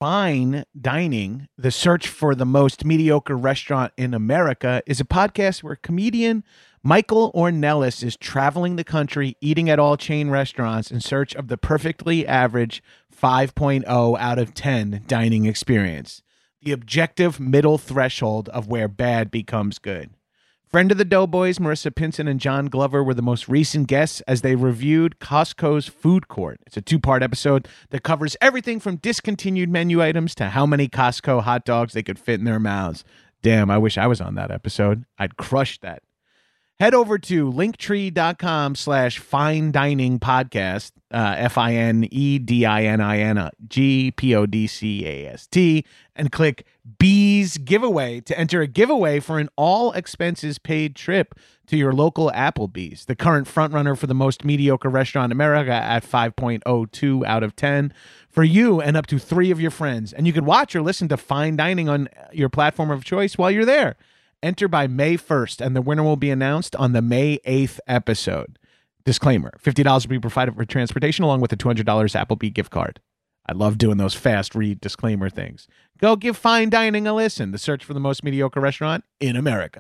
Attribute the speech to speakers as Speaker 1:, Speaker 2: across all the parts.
Speaker 1: Fine Dining, the search for the most mediocre restaurant in America, is a podcast where comedian Michael Ornelas is traveling the country, eating at all chain restaurants in search of the perfectly average 5.0 out of 10 dining experience, the objective middle threshold of where bad becomes good. Friend of the Doughboys, Marissa Pinson and John Glover were the most recent guests as they reviewed Costco's food court. It's a two-part episode that covers everything from discontinued menu items to how many Costco hot dogs they could fit in their mouths. Damn, I wish I was on that episode. I'd crush that. Head over to linktree.com/fine dining podcast, FINEDININGPODCAST, and click Bees Giveaway to enter a giveaway for an all expenses paid trip to your local Applebee's, the current frontrunner for the most mediocre restaurant in America at 5.02 out of 10 for you and up to 3 of your friends. And you can watch or listen to Fine Dining on your platform of choice while you're there. Enter by May 1st, and the winner will be announced on the May 8th episode. Disclaimer, $50 will be provided for transportation along with a $200 Applebee gift card. I love doing those fast read disclaimer things. Go give Fine Dining a listen. The search for the most mediocre restaurant in America.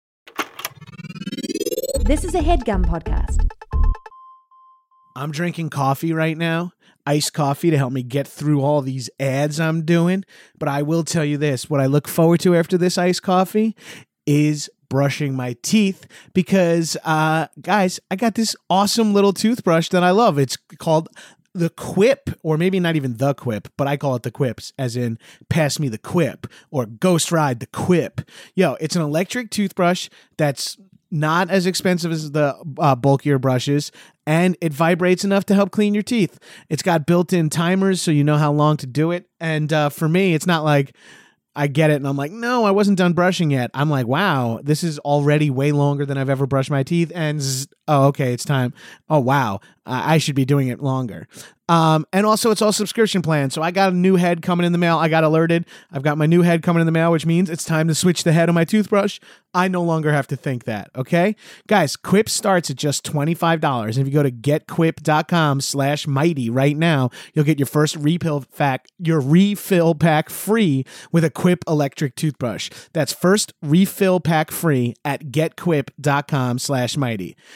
Speaker 2: This is a HeadGum podcast.
Speaker 1: I'm drinking coffee right now, iced coffee to help me get through all these ads I'm doing. But I will tell you this, what I look forward to after this iced coffee is brushing my teeth because, guys, I got this awesome little toothbrush that I love. It's called the Quip, or maybe not even the Quip, but I call it the Quips, as in pass me the Quip or ghost ride the Quip. Yo, it's an electric toothbrush that's not as expensive as the bulkier brushes, and it vibrates enough to help clean your teeth. It's got built-in timers so you know how long to do it. And for me, it's not like I get it and I'm like, no, I wasn't done brushing yet. I'm like, wow, this is already way longer than I've ever brushed my teeth. And oh, okay, it's time. Oh, wow, I should be doing it longer. And also it's all subscription plans. So I got a new head coming in the mail. I got alerted. I've got my new head coming in the mail, which means it's time to switch the head of my toothbrush. I no longer have to think that. Okay, guys, Quip starts at just $25. If you go to getquip.com/mighty right now, you'll get your first refill pack free with a Quip electric toothbrush. That's first refill pack free at getquip.com/mighty.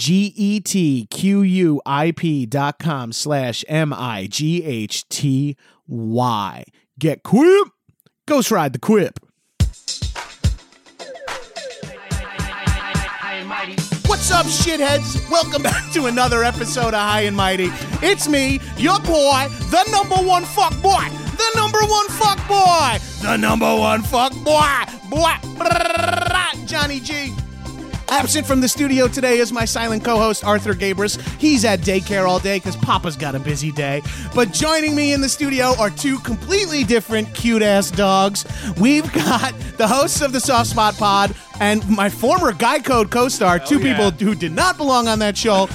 Speaker 1: GETQUIP.com/MIGHTY. Get Quip. Ghost ride the Quip. What's up, shitheads? Welcome back to another episode of High and Mighty. It's me, your boy, the number one fuck boy. The number one fuck boy. The number one fuck boy. Johnny G. Absent from the studio today is my silent co-host, Arthur Gabris. He's at daycare all day because Papa's got a busy day. But joining me in the studio are two completely different cute-ass dogs. We've got the hosts of the Soft Spot Pod and my former Guy Code co-star, two people who did not belong on that show.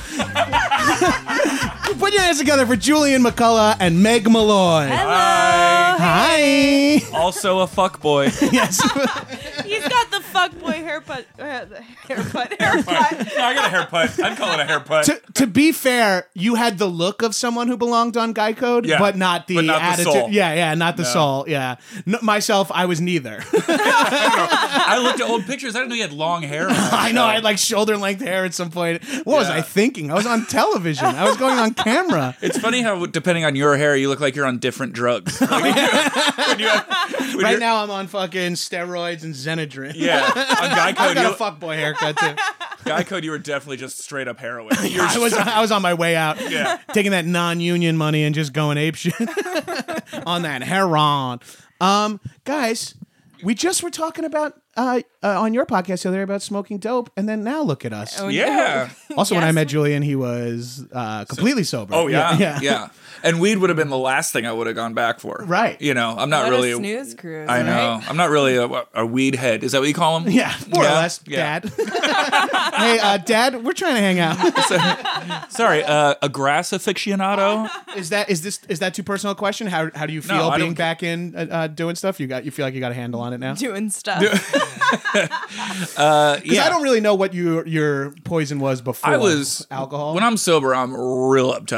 Speaker 1: Put your hands together for Julian McCullough and Meg Malloy.
Speaker 3: Hello.
Speaker 1: Hi.
Speaker 3: Also a fuckboy.
Speaker 1: Yes.
Speaker 4: He's got the fuckboy haircut. Haircut.
Speaker 3: No, I got a haircut. I'd call it a haircut.
Speaker 1: To be fair, you had the look of someone who belonged on Guy Code, but not the attitude.
Speaker 3: The soul.
Speaker 1: Yeah, not the soul. Yeah. No, myself, I was neither.
Speaker 3: I looked at old pictures. I didn't know you had long hair.
Speaker 1: I know. I had like shoulder length hair at some point. What was I thinking? I was on television. I was going on camera.
Speaker 3: It's funny how, depending on your hair, you look like you're on different drugs. Like,
Speaker 1: right now, I'm on fucking steroids and Xenadrin.
Speaker 3: Yeah. On Guy Code,
Speaker 1: I got a fuckboy haircut too.
Speaker 3: Guy Code, you were definitely just straight up heroin.
Speaker 1: I was on my way out.
Speaker 3: Yeah.
Speaker 1: Taking that non-union money and just going apeshit on that heroin. Guys, we just were talking about on your podcast the other day about smoking dope, and then now look at us.
Speaker 4: Oh,
Speaker 3: Yeah.
Speaker 1: Also, when I met Julian, he was completely sober.
Speaker 3: Oh, yeah. And weed would have been the last thing I would have gone back for.
Speaker 1: Right.
Speaker 3: You know, I'm not
Speaker 4: What
Speaker 3: really
Speaker 4: a snooze cruise.
Speaker 3: I know.
Speaker 4: Right?
Speaker 3: I'm not really a weed head. Is that what you call them?
Speaker 1: Yeah, more or less,
Speaker 3: Yeah.
Speaker 1: Dad. Hey, Dad, we're trying to hang out.
Speaker 3: Sorry, a grass aficionado.
Speaker 1: Is that too personal a question? How do you feel
Speaker 3: No, I
Speaker 1: being
Speaker 3: don't-
Speaker 1: back in doing stuff? You feel like you got a handle on it now?
Speaker 4: Doing stuff.
Speaker 1: Because
Speaker 3: Yeah.
Speaker 1: I don't really know what your poison was before.
Speaker 3: I was
Speaker 1: alcohol.
Speaker 3: When I'm sober, I'm real uptight.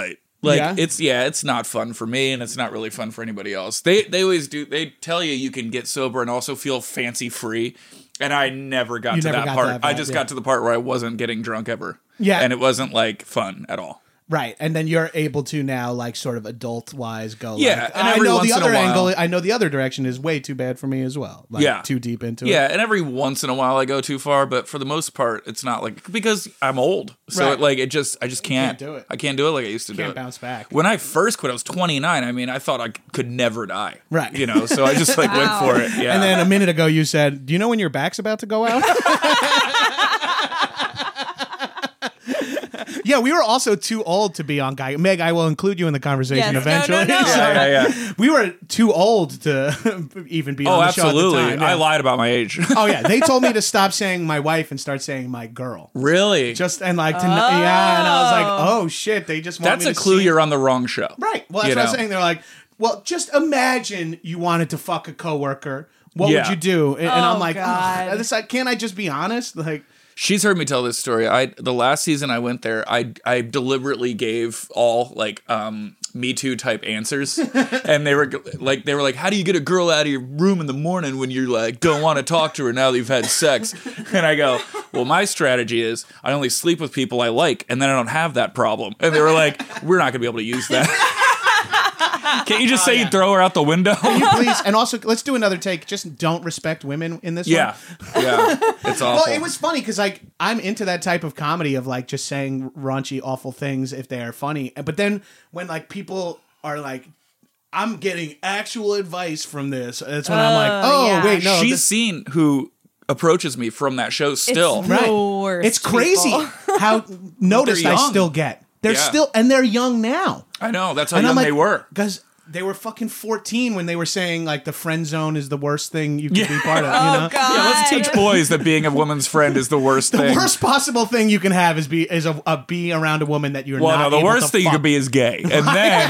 Speaker 3: Like
Speaker 1: Yeah?
Speaker 3: it's not fun for me, and it's not really fun for anybody else. They always do. They tell you can get sober and also feel fancy free, and I never got to
Speaker 1: never
Speaker 3: that
Speaker 1: got
Speaker 3: part.
Speaker 1: to that
Speaker 3: I
Speaker 1: vibe,
Speaker 3: just
Speaker 1: yeah.
Speaker 3: got to the part where I wasn't getting drunk ever.
Speaker 1: Yeah.
Speaker 3: and it wasn't like fun at all.
Speaker 1: Right, and then you're able to now, like, sort of adult-wise go,
Speaker 3: Yeah,
Speaker 1: like,
Speaker 3: and
Speaker 1: I
Speaker 3: every
Speaker 1: know
Speaker 3: once
Speaker 1: the
Speaker 3: in a
Speaker 1: other
Speaker 3: while-
Speaker 1: angle, I know the other direction is way too bad for me as well. Like,
Speaker 3: Yeah.
Speaker 1: too deep into it.
Speaker 3: Yeah, and every once in a while I go too far, but for the most part, it's not like because I'm old, so
Speaker 1: Right.
Speaker 3: I just can't
Speaker 1: do it.
Speaker 3: I can't do it like I used to do
Speaker 1: Can't
Speaker 3: it.
Speaker 1: bounce back.
Speaker 3: When I first quit, I was 29. I mean, I thought I could never die.
Speaker 1: Right.
Speaker 3: You know, so I just like went for it. Yeah.
Speaker 1: And then a minute ago you said, do you know when your back's about to go out? Yeah, we were also too old to be on Guy. Meg, I will include you in the conversation
Speaker 4: Yes. No,
Speaker 1: eventually.
Speaker 4: no.
Speaker 3: yeah.
Speaker 1: We were too old to even be
Speaker 3: Oh,
Speaker 1: on the show at the
Speaker 3: absolutely.
Speaker 1: time. Yeah.
Speaker 3: I lied about my age.
Speaker 1: Oh yeah, they told me to stop saying my wife and start saying my girl.
Speaker 3: Really?
Speaker 1: Just and like to yeah, and I was like, oh shit, they just want
Speaker 3: That's
Speaker 1: me
Speaker 3: a
Speaker 1: to
Speaker 3: clue
Speaker 1: see-
Speaker 3: you're on the wrong show.
Speaker 1: right. Well, that's
Speaker 3: You
Speaker 1: what I was
Speaker 3: know?
Speaker 1: saying. They're like, well, just imagine you wanted to fuck a coworker. What would
Speaker 3: Yeah.
Speaker 1: you do? And I'm
Speaker 4: Oh,
Speaker 1: like,
Speaker 4: God.
Speaker 1: oh, it's like, can't I just be honest? Like,
Speaker 3: She's heard me tell this story. The last season I went there, I deliberately gave all like Me Too type answers, and they were like, how do you get a girl out of your room in the morning when you're like don't want to talk to her now that you've had sex? And I go, well, my strategy is I only sleep with people I like, and then I don't have that problem. And they were like, we're not gonna be able to use that. Can't you just say you throw her out the window?
Speaker 1: can you please, and also let's do another take. Just don't respect women in this
Speaker 3: Yeah,
Speaker 1: one.
Speaker 3: yeah, it's awful.
Speaker 1: Well, it was funny because like I'm into that type of comedy of like just saying raunchy, awful things if they are funny. But then when like people are like, I'm getting actual advice from this, that's when I'm like, oh
Speaker 4: yeah.
Speaker 1: wait, no,
Speaker 3: She's
Speaker 1: this-
Speaker 3: seen who approaches me from that show still.
Speaker 4: It's
Speaker 1: right.
Speaker 4: the worst
Speaker 1: It's crazy
Speaker 4: people.
Speaker 1: how noticed I
Speaker 3: young.
Speaker 1: still get. They're
Speaker 3: Yeah.
Speaker 1: still and they're young now.
Speaker 3: I know, that's how
Speaker 1: And
Speaker 3: young
Speaker 1: I'm like,
Speaker 3: they were.
Speaker 1: because they were fucking 14 when they were saying like the friend zone is the worst thing you could be part of.
Speaker 4: Oh,
Speaker 1: You know,
Speaker 4: God.
Speaker 3: Yeah, let's teach boys that being a woman's friend is the worst
Speaker 1: the
Speaker 3: thing.
Speaker 1: worst possible thing you can have is be around a woman that you're
Speaker 3: Well,
Speaker 1: not.
Speaker 3: no, the
Speaker 1: able
Speaker 3: worst
Speaker 1: to
Speaker 3: thing you
Speaker 1: fuck.
Speaker 3: could be is gay, and then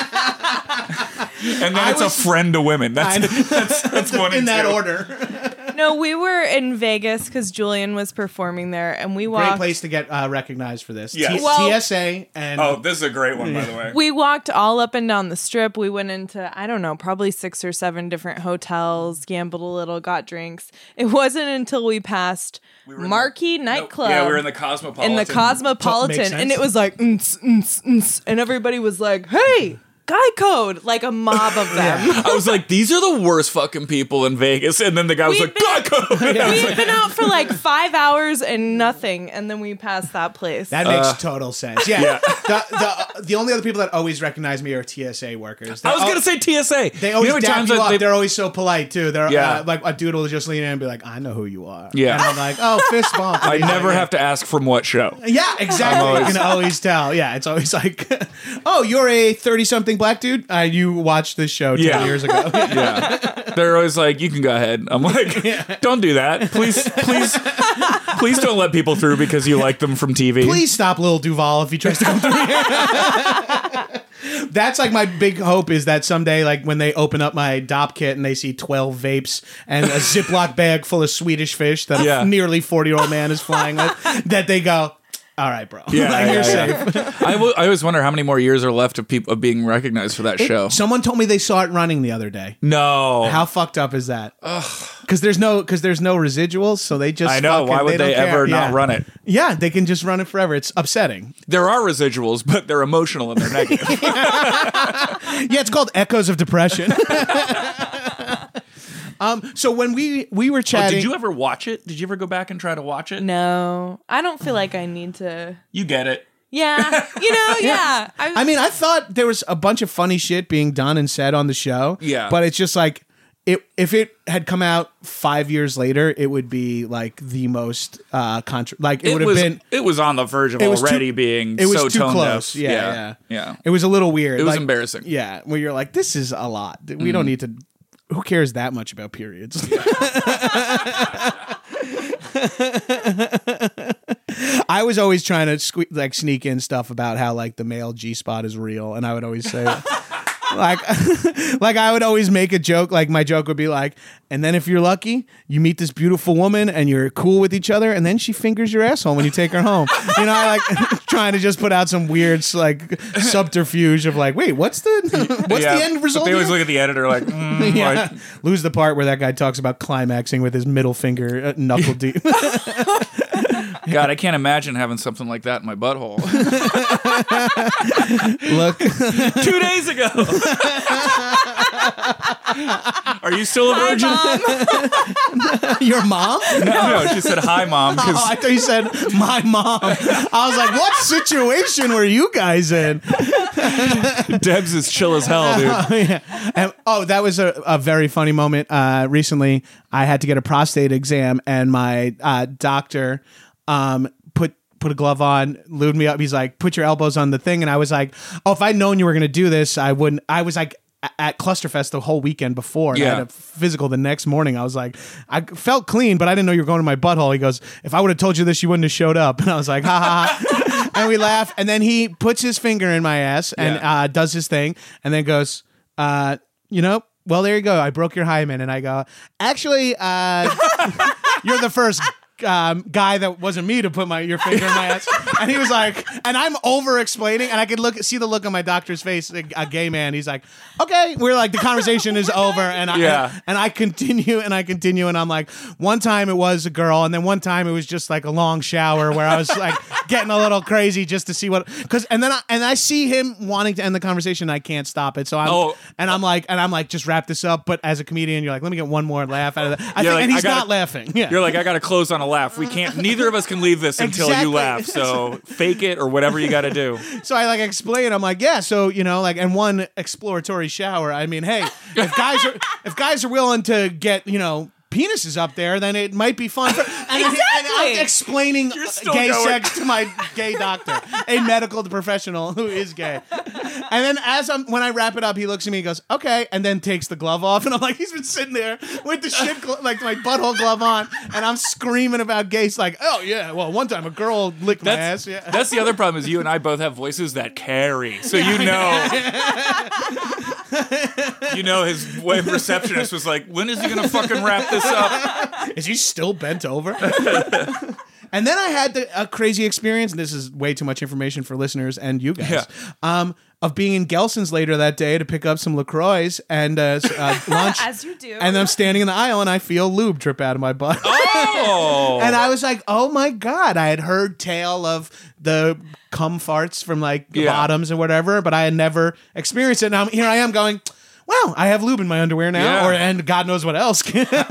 Speaker 3: it's
Speaker 1: was-
Speaker 3: a friend to women. That's one
Speaker 1: in
Speaker 3: and
Speaker 1: that
Speaker 3: two.
Speaker 1: order.
Speaker 4: No, we were in Vegas because Julian was performing there, and we
Speaker 1: Great
Speaker 4: walked.
Speaker 1: place to get recognized for this.
Speaker 3: Yes.
Speaker 4: Well-
Speaker 1: TSA and
Speaker 3: Oh, this is a great one, by the way.
Speaker 4: We walked all up and down the strip. We went into, I don't know, probably 6 or 7 different hotels, gambled a little, got drinks. It wasn't until we passed Marquee Nightclub.
Speaker 3: Yeah, we were in the Cosmopolitan.
Speaker 4: in the
Speaker 1: Makes
Speaker 4: Cosmopolitan,
Speaker 1: sense.
Speaker 4: and it was like, and everybody was like, hey, Guy Code, like a mob of them.
Speaker 3: I was like, these are the worst fucking people in Vegas. And then the guy was
Speaker 4: We'd
Speaker 3: like,
Speaker 4: been-
Speaker 3: God, code.
Speaker 4: We had been out for like 5 hours and nothing, and then we passed that place.
Speaker 1: that makes total sense. Yeah. The only other people that always recognize me are TSA workers.
Speaker 3: I was going to say TSA.
Speaker 1: They always
Speaker 3: how many
Speaker 1: dap
Speaker 3: times
Speaker 1: you
Speaker 3: I-
Speaker 1: up. They're always so polite too. They're
Speaker 3: Yeah.
Speaker 1: like a dude will just lean in and be like, "I know who you are."
Speaker 3: Yeah.
Speaker 1: and I'm like, "Oh, fist bump."
Speaker 3: I
Speaker 1: And he's
Speaker 3: never
Speaker 1: like,
Speaker 3: have to ask from what show.
Speaker 1: Yeah, exactly. You can always tell. Yeah, it's always like, "Oh, you're a 30-something black dude. You watched this show 10
Speaker 3: Yeah.
Speaker 1: years ago."
Speaker 3: Yeah. They're always like, you can go ahead. I'm like, don't do that. Please don't let people through because you like them from TV.
Speaker 1: Please stop Lil Duval if he tries to come through here. That's like my big hope is that someday, like when they open up my DOP kit and they see 12 vapes and a Ziploc bag full of Swedish fish that
Speaker 3: Yeah.
Speaker 1: a nearly 40-year-old man is flying with, that they go, all right, bro.
Speaker 3: Yeah,
Speaker 1: Like,
Speaker 3: yeah,
Speaker 1: you're
Speaker 3: yeah.
Speaker 1: safe.
Speaker 3: I always wonder how many more years are left of people of being recognized for that show.
Speaker 1: Someone told me they saw it running the other day.
Speaker 3: No.
Speaker 1: How fucked up is that? Because there's no residuals, so they just
Speaker 3: I know. Why would they
Speaker 1: don't
Speaker 3: ever
Speaker 1: care.
Speaker 3: not
Speaker 1: Yeah.
Speaker 3: run it?
Speaker 1: Yeah, they can just run it forever. It's upsetting.
Speaker 3: There are residuals, but they're emotional and they're negative.
Speaker 1: Yeah, it's called Echoes of Depression. So when we were
Speaker 3: Oh,
Speaker 1: chatting,
Speaker 3: did you ever watch it? Did you ever go back and try to watch it?
Speaker 4: No, I don't feel like I need to.
Speaker 3: You get it.
Speaker 4: Yeah, yeah.
Speaker 1: I mean, I thought there was a bunch of funny shit being done and said on the show.
Speaker 3: Yeah.
Speaker 1: But it's just like, if it had come out 5 years later, it would be like the most like it would have been.
Speaker 3: It was on the verge of
Speaker 1: It was
Speaker 3: already
Speaker 1: too-
Speaker 3: being
Speaker 1: It was
Speaker 3: so
Speaker 1: too
Speaker 3: tone
Speaker 1: close.
Speaker 3: deaf.
Speaker 1: Yeah. It was a little weird.
Speaker 3: It was
Speaker 1: like,
Speaker 3: embarrassing.
Speaker 1: Yeah, where you're like, this is a lot. We don't need to. Who cares that much about periods? I was always trying to sneak in stuff about how like the male G spot is real, and I would always say, like like I would always make a joke. Like my joke would be like, and then if you're lucky, you meet this beautiful woman and you're cool with each other, and then she fingers your asshole when you take her home. You know, I like trying to just put out some weird like subterfuge of like, wait, what's the end result?
Speaker 3: But they always
Speaker 1: here?
Speaker 3: look at the editor like,
Speaker 1: Yeah.
Speaker 3: like,
Speaker 1: Lose the part where that guy talks about climaxing with his middle finger knuckle deep.
Speaker 3: God, I can't imagine having something like that in my butthole.
Speaker 1: Look,
Speaker 3: 2 days ago. Are you still a virgin?
Speaker 1: your mom?
Speaker 3: No, she said, hi, Mom. 'cause-
Speaker 1: Oh, I thought you said my mom. I was like, what situation were you guys in?
Speaker 3: Debs is chill as hell, dude.
Speaker 1: Yeah. And, that was a very funny moment. Recently, I had to get a prostate exam, and my doctor put a glove on, lubed me up. He's like, put your elbows on the thing. And I was like, oh, if I'd known you were going to do this, I wouldn't. I was like at Clusterfest the whole weekend before. And I had a physical the next morning. I was like, I felt clean, but I didn't know you were going to my butthole. He goes, if I would have told you this, you wouldn't have showed up. And I was like, ha ha ha. And we laugh. And then he puts his finger in my ass and does his thing. And then goes, well, there you go. I broke your hymen. And I go, actually, you're the first guy that wasn't me to put your finger in my ass. And he was like, and I'm over explaining, and I could see the look on my doctor's face, a gay man. He's like, okay, we're like, the conversation is over. And I continue, and I'm like, one time it was a girl, and then one time it was just like a long shower where I was like getting a little crazy just to see and I see him wanting to end the conversation, and I can't stop it. So I'm like, just wrap this up. But as a comedian, you're like, let me get one more laugh out of that. And he's not laughing. Yeah.
Speaker 3: You're like, I got to close on a laugh. We can't. Neither of us can leave this until you laugh. So fake it or whatever you got to do.
Speaker 1: So I like explain. I'm like, yeah. So and one exploratory shower. I mean, hey, if guys are willing to get penises up there, then it might be fun. And I'm explaining gay sex to my gay doctor, a medical professional who is gay. And then when I wrap it up, he looks at me and goes, okay, and then takes the glove off. And I'm like, he's been sitting there with the shit, like my butthole glove on, and I'm screaming about gays like, oh yeah, well, one time a girl licked my ass. Yeah.
Speaker 3: That's the other problem is you and I both have voices that carry. So his web receptionist was like, when is he going to fucking wrap this up?
Speaker 1: Is he still bent over? And then I had a crazy experience, and this is way too much information for listeners and you guys, of being in Gelson's later that day to pick up some LaCroix and lunch.
Speaker 4: As you do.
Speaker 1: And I'm standing in the aisle, and I feel lube drip out of my butt.
Speaker 3: Oh!
Speaker 1: And I was like, oh my God. I had heard tale of the cum farts from like the bottoms and whatever, but I had never experienced it. Now here I am going, wow, I have lube in my underwear now, and God knows what else.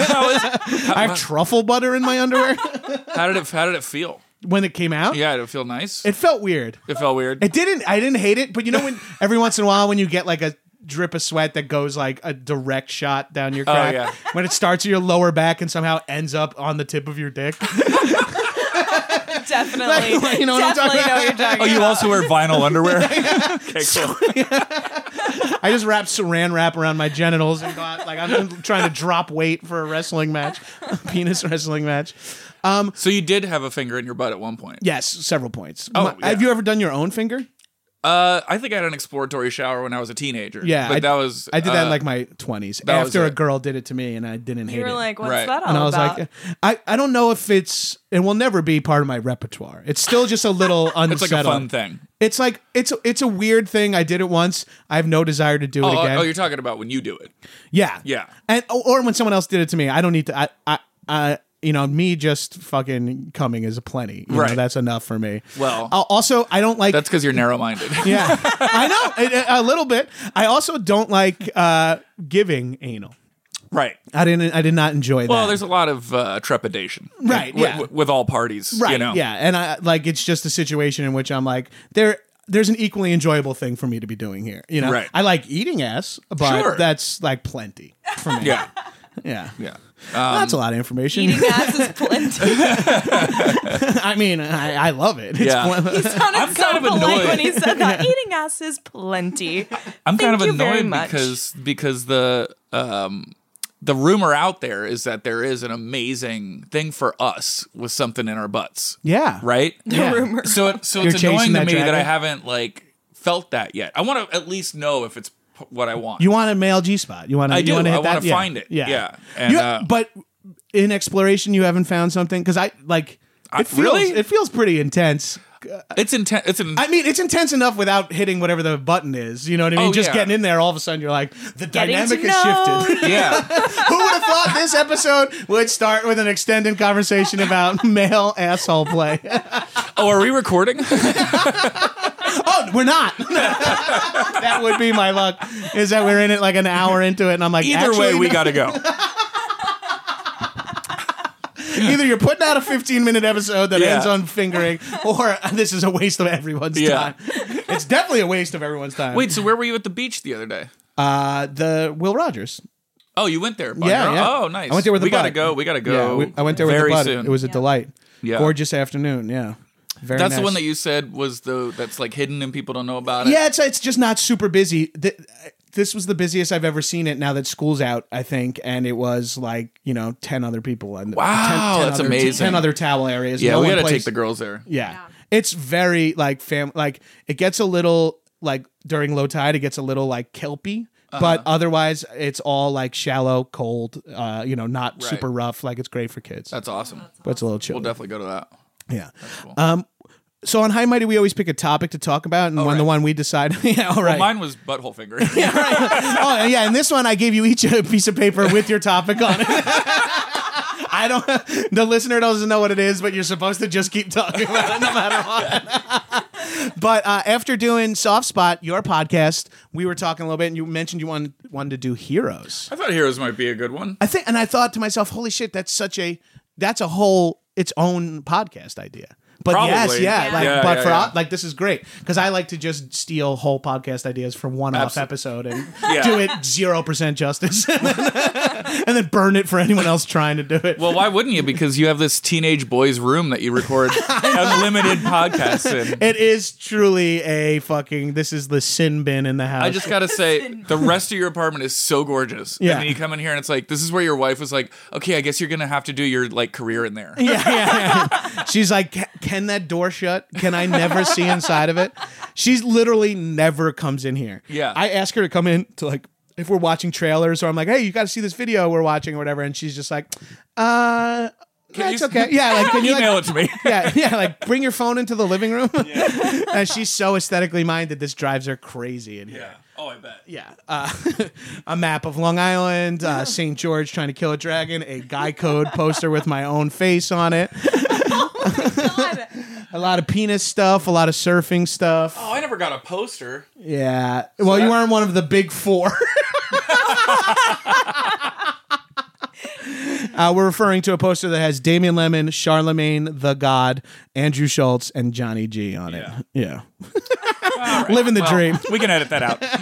Speaker 1: I have truffle butter in my underwear.
Speaker 3: How did it feel?
Speaker 1: When it came out?
Speaker 3: Yeah, did it feel nice?
Speaker 1: It felt weird.
Speaker 3: It felt weird.
Speaker 1: I didn't hate it, but when every once in a while when you get like a drip of sweat that goes like a direct shot down your crack, when it starts at your lower back and somehow ends up on the tip of your dick.
Speaker 4: Definitely.
Speaker 1: Like, you know what I'm talking about?
Speaker 4: Know what you're talking
Speaker 3: Oh, you
Speaker 4: about.
Speaker 3: also wear vinyl underwear? Okay, cool.
Speaker 1: I just wrapped saran wrap around my genitals and got like I'm trying to drop weight for a wrestling match, a penis wrestling match.
Speaker 3: So you did have a finger in your butt at one point?
Speaker 1: Yes, several points.
Speaker 3: Oh, yeah.
Speaker 1: Have you ever done your own finger?
Speaker 3: I think I had an exploratory shower when I was a teenager.
Speaker 1: Yeah,
Speaker 3: but
Speaker 1: I did that in like my 20s after a girl did it to me, and I didn't hate it.
Speaker 4: You were like, what's
Speaker 3: Right.
Speaker 4: that all
Speaker 1: And I was
Speaker 4: about?
Speaker 1: like, I don't know if it will never be part of my repertoire. It's still just a little unsettling.
Speaker 3: It's like a fun thing.
Speaker 1: It's like it's a weird thing. I did it once. I have no desire to do it again.
Speaker 3: Oh, you're talking about when you do it.
Speaker 1: Yeah.
Speaker 3: Yeah.
Speaker 1: And or when someone else did it to me. I don't need to me just fucking coming is a plenty. You know,
Speaker 3: Right.
Speaker 1: that's enough for me.
Speaker 3: Well,
Speaker 1: also I don't like
Speaker 3: that's because you're narrow-minded.
Speaker 1: Yeah. I know a little bit. I also don't like giving anal.
Speaker 3: Right.
Speaker 1: I did not enjoy that.
Speaker 3: Well, there's a lot of trepidation.
Speaker 1: Right, yeah.
Speaker 3: With all parties.
Speaker 1: right.
Speaker 3: You know?
Speaker 1: Yeah. And I like it's just a situation in which I'm like there's an equally enjoyable thing for me to be doing here. You know,
Speaker 3: Right.
Speaker 1: I like eating ass, but
Speaker 3: Sure.
Speaker 1: that's like plenty for me.
Speaker 3: Yeah.
Speaker 1: Yeah.
Speaker 3: Yeah.
Speaker 1: That's a lot of information.
Speaker 4: Eating ass is plenty.
Speaker 1: I mean, I love it. It's
Speaker 3: Yeah.
Speaker 4: He sounded
Speaker 3: I'm
Speaker 4: so
Speaker 3: kind of
Speaker 4: polite
Speaker 3: annoyed.
Speaker 4: when he said that. Eating ass is plenty.
Speaker 3: I'm kind
Speaker 4: Thank
Speaker 3: of
Speaker 4: you very
Speaker 3: annoyed
Speaker 4: much.
Speaker 3: because the rumor out there is that there is an amazing thing for us with something in our butts.
Speaker 1: Yeah.
Speaker 3: Right?
Speaker 1: Yeah.
Speaker 3: So
Speaker 1: You're
Speaker 3: it's
Speaker 1: chasing
Speaker 3: annoying to
Speaker 1: that
Speaker 3: me that I
Speaker 1: dragon?
Speaker 3: haven't like felt that yet. I want to at least know if it's what I want.
Speaker 1: You want a male G spot. You want to.
Speaker 3: I do.
Speaker 1: You want to
Speaker 3: I
Speaker 1: hit
Speaker 3: want
Speaker 1: that?
Speaker 3: to
Speaker 1: Yeah.
Speaker 3: find it.
Speaker 1: Yeah.
Speaker 3: Yeah. And
Speaker 1: but in exploration, you haven't found something because
Speaker 3: really?
Speaker 1: It feels pretty intense.
Speaker 3: it's intense.
Speaker 1: I mean, it's intense enough without hitting whatever the button is. You know what I mean?
Speaker 3: Oh,
Speaker 1: Just
Speaker 3: yeah.
Speaker 1: getting in there, all of a sudden, you're like, the
Speaker 4: Getting
Speaker 1: dynamic
Speaker 4: to
Speaker 1: has
Speaker 4: know
Speaker 1: shifted.
Speaker 3: Yeah.
Speaker 1: Who would have thought this episode would start with an extended conversation about male asshole play?
Speaker 3: Oh, are we recording?
Speaker 1: Oh, we're not. That would be my luck, is that we're in it like an hour into it, and I'm like,
Speaker 3: Either way,
Speaker 1: actually,
Speaker 3: we
Speaker 1: no.
Speaker 3: got to go.
Speaker 1: Either you're putting out a 15-minute episode that
Speaker 3: Yeah.
Speaker 1: ends on fingering, or this is a waste of everyone's
Speaker 3: Yeah.
Speaker 1: time. It's definitely a waste of everyone's time.
Speaker 3: Wait, so where were you at the beach the other day?
Speaker 1: The Will Rogers.
Speaker 3: Oh, you went there.
Speaker 1: Yeah.
Speaker 3: Oh, nice.
Speaker 1: I went there with the
Speaker 3: We got to
Speaker 1: bud.
Speaker 3: go. We got to go.
Speaker 1: Yeah, I went there with
Speaker 3: very
Speaker 1: the bud.
Speaker 3: soon.
Speaker 1: It was a delight.
Speaker 3: Yeah.
Speaker 1: Gorgeous afternoon. Yeah. Very
Speaker 3: That's
Speaker 1: nice.
Speaker 3: the one that you said was that's like hidden and people don't know about it.
Speaker 1: Yeah, it's just not super busy. This was the busiest I've ever seen it now that school's out, I think, and it was like, 10 other people. And
Speaker 3: Wow,
Speaker 1: 10
Speaker 3: that's
Speaker 1: other,
Speaker 3: amazing.
Speaker 1: 10 other towel areas.
Speaker 3: Yeah,
Speaker 1: No
Speaker 3: we
Speaker 1: one
Speaker 3: got to
Speaker 1: plays-
Speaker 3: take the girls there.
Speaker 1: Yeah. It's very like it gets a little like during low tide, it gets a little like kelpy. But otherwise, it's all like shallow, cold, not super rough. Like it's great for kids.
Speaker 3: That's awesome.
Speaker 1: But it's a little chill.
Speaker 3: We'll definitely go to that.
Speaker 1: Yeah.
Speaker 3: Cool.
Speaker 1: So on High Mighty, we always pick a topic to talk about, and the one we decide. Yeah, all right.
Speaker 3: Well, mine was butthole fingering.
Speaker 1: Oh yeah, and this one I gave you each a piece of paper with your topic on it. I don't. The listener doesn't know what it is, but you're supposed to just keep talking about it no matter what. But after doing Soft Spot, your podcast, we were talking a little bit, and you mentioned you wanted to do Heroes.
Speaker 3: I thought Heroes might be a good one.
Speaker 1: I thought to myself, holy shit, that's a whole its own podcast idea. But
Speaker 3: Probably.
Speaker 1: yes, this is great because I like to just steal whole podcast ideas from one-off episode and do it 0% justice, and then burn it for anyone else trying to do it.
Speaker 3: Well, why wouldn't you? Because you have this teenage boys' room that you record unlimited podcasts in.
Speaker 1: It is truly this is the sin bin in the house.
Speaker 3: I just gotta say, the rest of your apartment is so gorgeous.
Speaker 1: Yeah.
Speaker 3: And then you come in here and it's like, this is where your wife was like, okay, I guess you're gonna have to do your like career in there.
Speaker 1: Yeah. She's like, can that door shut? Can I never see inside of it? She's literally never comes in here.
Speaker 3: Yeah.
Speaker 1: I ask her to come in to like, if we're watching trailers or I'm like, hey, you got to see this video we're watching or whatever. And she's just like, it's okay. Yeah. Like, can you
Speaker 3: Email it to me.
Speaker 1: Yeah. Like bring your phone into the living room. And she's so aesthetically minded. This drives her crazy in here.
Speaker 3: Yeah. Oh, I bet.
Speaker 1: Yeah. A map of Long Island, St. George trying to kill a dragon, a Guy Code poster with my own face on it.
Speaker 4: God.
Speaker 1: A lot of penis stuff, a lot of surfing stuff.
Speaker 3: Oh, I never got a poster.
Speaker 1: Yeah. Well, you weren't one of the big four. We're referring to a poster that has Damian Lemon, Charlemagne the God, Andrew Schultz, and Johnny G on it. Yeah. Living the dream.
Speaker 3: We can edit that out.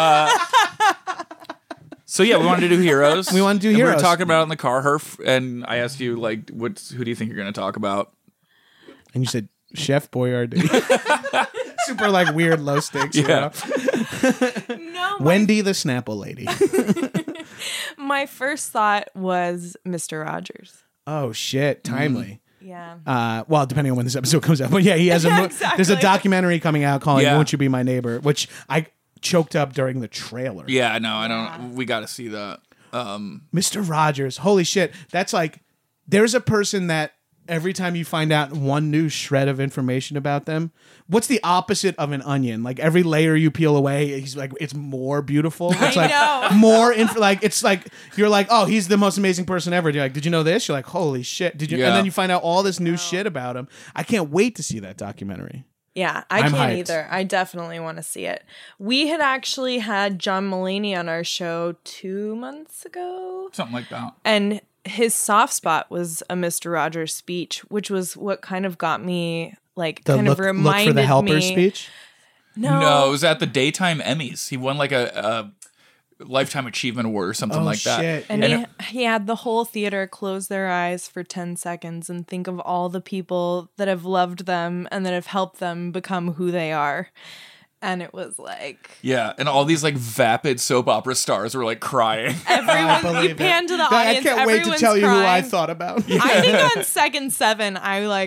Speaker 3: So yeah, we wanted to do Heroes.
Speaker 1: We wanted to do
Speaker 3: And We
Speaker 1: Heroes.
Speaker 3: were talking about it in the car, and I asked you like, who do you think you're going to talk about?
Speaker 1: And you said Chef Boyardee. Super like weird low stakes.
Speaker 3: Yeah.
Speaker 4: No,
Speaker 1: Wendy the Snapple lady.
Speaker 4: my first thought was Mr. Rogers.
Speaker 1: Oh shit! Timely.
Speaker 4: Yeah.
Speaker 1: Well, depending on when this episode comes out, but yeah, he has
Speaker 4: Yeah,
Speaker 1: There's a
Speaker 4: exactly.
Speaker 1: documentary coming out called
Speaker 3: Yeah.
Speaker 1: "Won't You Be My Neighbor," which I choked up during the trailer.
Speaker 3: Yeah, no, I don't. We got to see that.
Speaker 1: Mr. Rogers, holy shit! That's like there's a person that every time you find out one new shred of information about them, what's the opposite of an onion? Like every layer you peel away, he's like it's more beautiful. It's like
Speaker 4: know.
Speaker 1: more it's like you're like, oh, he's the most amazing person ever. You're like, did you know this? You're like, holy shit, did you?
Speaker 3: Yeah.
Speaker 1: And then you find out all this new shit about him. I can't wait to see that documentary.
Speaker 4: Yeah, I
Speaker 1: I'm
Speaker 4: can't
Speaker 1: hyped.
Speaker 4: either. I definitely want to see it. We had actually had John Mulaney on our show 2 months ago,
Speaker 3: Something like that.
Speaker 4: and his soft spot was a Mr. Rogers speech, which was what kind of got me like
Speaker 1: The
Speaker 4: kind
Speaker 1: look
Speaker 4: of reminded
Speaker 1: for the helper
Speaker 4: me.
Speaker 1: speech.
Speaker 3: No, it was at the daytime Emmys. He won like a lifetime achievement award or something
Speaker 1: Oh,
Speaker 3: like that.
Speaker 1: shit.
Speaker 4: And
Speaker 3: And
Speaker 4: he had the whole theater close their eyes for 10 seconds and think of all the people that have loved them and that have helped them become who they are. And it was like
Speaker 3: Yeah, and all these like vapid soap opera stars were like crying.
Speaker 4: everyone. You pan to the
Speaker 1: I
Speaker 4: audience.
Speaker 1: can't wait to
Speaker 4: everyone's
Speaker 1: tell you who I
Speaker 4: crying.
Speaker 1: thought about.
Speaker 4: I think on second 7,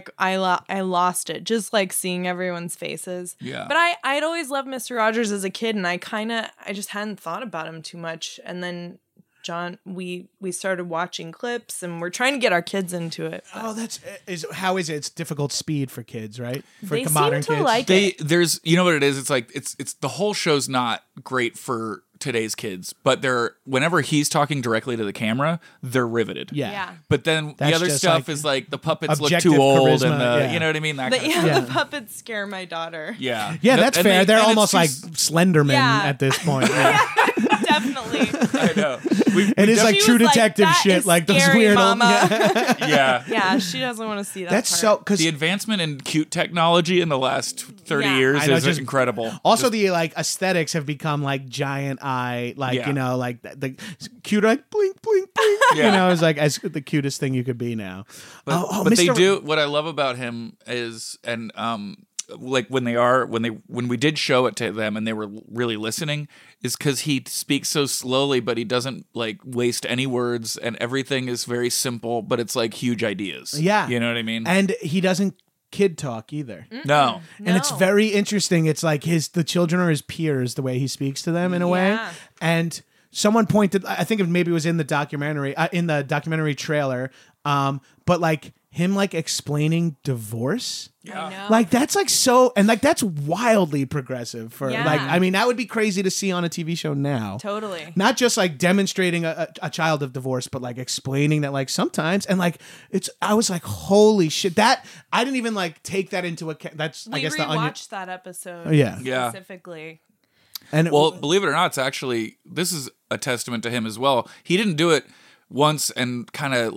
Speaker 4: I lost it just like seeing everyone's faces.
Speaker 3: Yeah.
Speaker 4: But I'd always loved Mr. Rogers as a kid, and I just hadn't thought about him too much. And then John, we started watching clips, and we're trying to get our kids into it.
Speaker 1: Oh, how is it? It's difficult speed for kids, right? For
Speaker 4: They
Speaker 1: modern
Speaker 4: seem to
Speaker 1: kids.
Speaker 4: like it.
Speaker 3: There's you know what it is? It's like it's the whole show's not great for today's kids, but whenever he's talking directly to the camera, they're riveted.
Speaker 4: Yeah.
Speaker 3: But then
Speaker 1: That's
Speaker 3: the other
Speaker 1: just
Speaker 3: stuff
Speaker 1: like
Speaker 3: is like the puppets look
Speaker 1: objective
Speaker 3: too old
Speaker 1: charisma,
Speaker 3: and
Speaker 1: yeah.
Speaker 3: you know what I mean? That kind of stuff.
Speaker 1: Yeah.
Speaker 4: The puppets scare my daughter.
Speaker 3: Yeah.
Speaker 1: Yeah, that's
Speaker 3: And
Speaker 1: fair. They're
Speaker 3: and it's
Speaker 1: almost like
Speaker 3: just-
Speaker 1: Slenderman
Speaker 4: Yeah.
Speaker 1: at this point. Yeah.
Speaker 4: Definitely.
Speaker 3: I know.
Speaker 1: It is
Speaker 3: def-
Speaker 1: like
Speaker 4: She
Speaker 1: True
Speaker 4: was like,
Speaker 1: Detective
Speaker 4: "That
Speaker 1: shit,
Speaker 4: is
Speaker 1: like those
Speaker 4: scary,
Speaker 1: weird
Speaker 4: Mama."
Speaker 1: old. Yeah.
Speaker 3: yeah.
Speaker 4: Yeah, she doesn't want to see that.
Speaker 1: That's
Speaker 4: part.
Speaker 1: so because
Speaker 3: The advancement in cute technology in the last 30
Speaker 4: Yeah.
Speaker 3: years
Speaker 1: I know,
Speaker 3: is
Speaker 1: just-
Speaker 3: incredible.
Speaker 1: also the like aesthetics have become like giant eye, like
Speaker 3: Yeah.
Speaker 1: you know, like the cute, like blink, blink, blink.
Speaker 3: Yeah.
Speaker 1: You know, it's like as the cutest thing you could be now.
Speaker 3: But,
Speaker 1: oh,
Speaker 3: but they
Speaker 1: Mr.
Speaker 3: do. What I love about him is, and like when we did show it to them and they were really listening, is because he speaks so slowly, but he doesn't like waste any words, and everything is very simple, but it's like huge ideas.
Speaker 1: Yeah.
Speaker 3: you know what I mean.
Speaker 1: And he doesn't kid talk either.
Speaker 3: No,
Speaker 1: And it's
Speaker 4: No.
Speaker 1: very interesting. It's like the children are his peers, the way he speaks to them in a way.
Speaker 4: Yeah.
Speaker 1: And someone pointed, I think maybe it was in the documentary trailer, but like him like explaining divorce.
Speaker 4: I know.
Speaker 1: Like that's like so, and like that's wildly progressive for
Speaker 4: Yeah.
Speaker 1: like, I mean, that would be crazy to see on a TV show now.
Speaker 4: Totally.
Speaker 1: Not just like demonstrating a child of divorce, but like explaining that like sometimes, and like I was like, holy shit, that I didn't even like take that into account. That's I
Speaker 4: We
Speaker 1: guess the
Speaker 4: rewatched
Speaker 1: onion.
Speaker 4: that episode.
Speaker 1: Oh, yeah.
Speaker 3: Yeah.
Speaker 4: Specifically.
Speaker 1: And
Speaker 3: well, believe it or not, this is a testament to him as well. He didn't do it once and kind of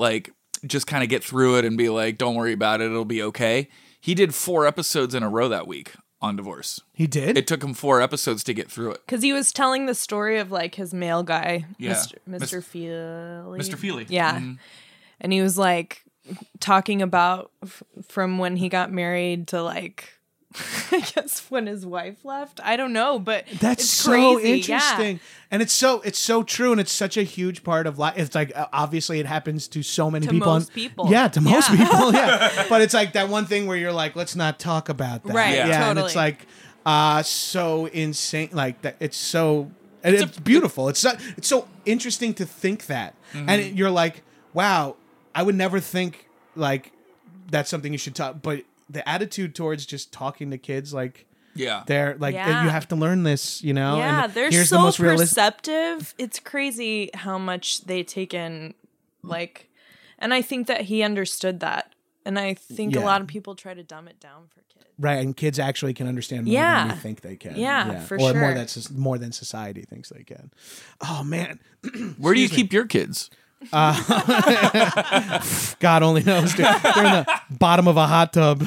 Speaker 3: get through it and be like, don't worry about it, it'll be okay. He did 4 episodes in a row that week on divorce.
Speaker 1: he did.
Speaker 3: It took him 4 episodes to get through it.
Speaker 4: Because he was telling the story of like his male guy,
Speaker 3: Yeah.
Speaker 4: Mr. Feely.
Speaker 3: Mr. Feely.
Speaker 4: Yeah.
Speaker 3: Mhm.
Speaker 4: And he was like talking about from when he got married to like, I guess when his wife left. I don't know, but
Speaker 1: That's
Speaker 4: it's
Speaker 1: so
Speaker 4: crazy.
Speaker 1: interesting,
Speaker 4: Yeah.
Speaker 1: and it's so true, and it's such a huge part of life. It's like obviously it happens to so many
Speaker 4: To
Speaker 1: people.
Speaker 4: most people.
Speaker 1: Yeah, to most
Speaker 4: Yeah.
Speaker 1: people. Yeah, but it's like that one thing where you're like, let's not talk about that.
Speaker 4: Right,
Speaker 1: Yeah, and
Speaker 4: totally.
Speaker 1: it's like so insane. Like that. It's so. And it's beautiful. It's so interesting to think that, and you're like, wow, I would never think like that's something you should talk, but. The attitude towards just talking to kids, like
Speaker 3: Yeah.
Speaker 1: they're like
Speaker 4: Yeah.
Speaker 1: you have to learn this, you know.
Speaker 4: Yeah,
Speaker 1: and
Speaker 4: they're
Speaker 1: here's
Speaker 4: so
Speaker 1: the most realistic.
Speaker 4: perceptive. It's crazy how much they take in, like, and I think that he understood that. And I think
Speaker 1: Yeah.
Speaker 4: a lot of people try to dumb it down for kids.
Speaker 1: Right, and kids actually can understand more
Speaker 4: Yeah.
Speaker 1: than we think they can.
Speaker 4: Yeah, for
Speaker 1: or
Speaker 4: sure.
Speaker 1: more than society thinks they can. Oh man,
Speaker 3: Where do you keep your kids?
Speaker 1: God only knows. Dude. They're in the bottom of a hot tub.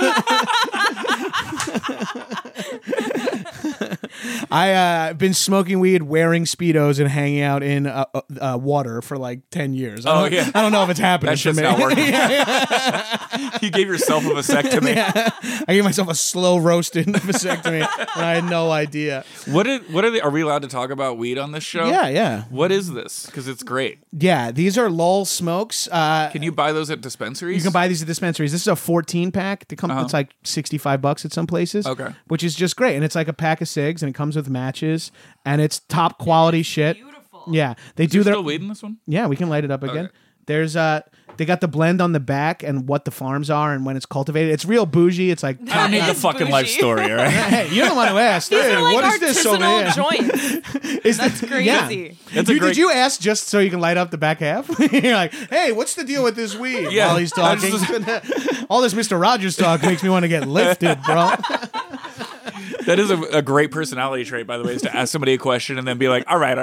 Speaker 1: I've been smoking weed, wearing Speedos, and hanging out in water for like 10 years.
Speaker 3: Oh, yeah.
Speaker 1: I don't know if it's happening
Speaker 3: That
Speaker 1: for
Speaker 3: shit's
Speaker 1: me.
Speaker 3: not working. You gave yourself a vasectomy.
Speaker 1: I gave myself a slow roasted vasectomy, and I had no idea.
Speaker 3: What are we allowed to talk about weed on this show?
Speaker 1: Yeah.
Speaker 3: What is this? Because it's great.
Speaker 1: Yeah, these are Lowell smokes.
Speaker 3: Can you buy those at dispensaries?
Speaker 1: You can buy these at dispensaries. This is a 14 pack. It's like $65 at some places.
Speaker 3: Okay.
Speaker 1: Which is just great. And it's like a pack of cigs, and it comes with matches, and it's top quality shit.
Speaker 4: Beautiful.
Speaker 1: Yeah, they do
Speaker 3: Is there
Speaker 1: their.
Speaker 3: still weed in this one?
Speaker 1: Yeah, we can light it up again.
Speaker 3: Okay.
Speaker 1: There's they got the blend on the back and what the farms are and when it's cultivated. It's real bougie. It's like
Speaker 3: I don't need the
Speaker 4: is
Speaker 3: fucking life
Speaker 4: bougie.
Speaker 3: story, all right?
Speaker 1: hey, you don't want to ask.
Speaker 4: These
Speaker 1: Hey,
Speaker 4: are like
Speaker 1: what is this over
Speaker 4: artisanal
Speaker 1: here?
Speaker 4: joints.
Speaker 1: Is
Speaker 4: That's
Speaker 1: this-
Speaker 4: crazy.
Speaker 1: Yeah.
Speaker 3: That's a great-
Speaker 1: Did you ask just so you can light up the back half? You're like, hey, what's the deal with this weed?
Speaker 3: Yeah.
Speaker 1: While he's talking. All this Mr. Rogers talk makes me want to get lifted, bro.
Speaker 3: That is a great personality trait, by the way, is to ask somebody a question and then be like, all right.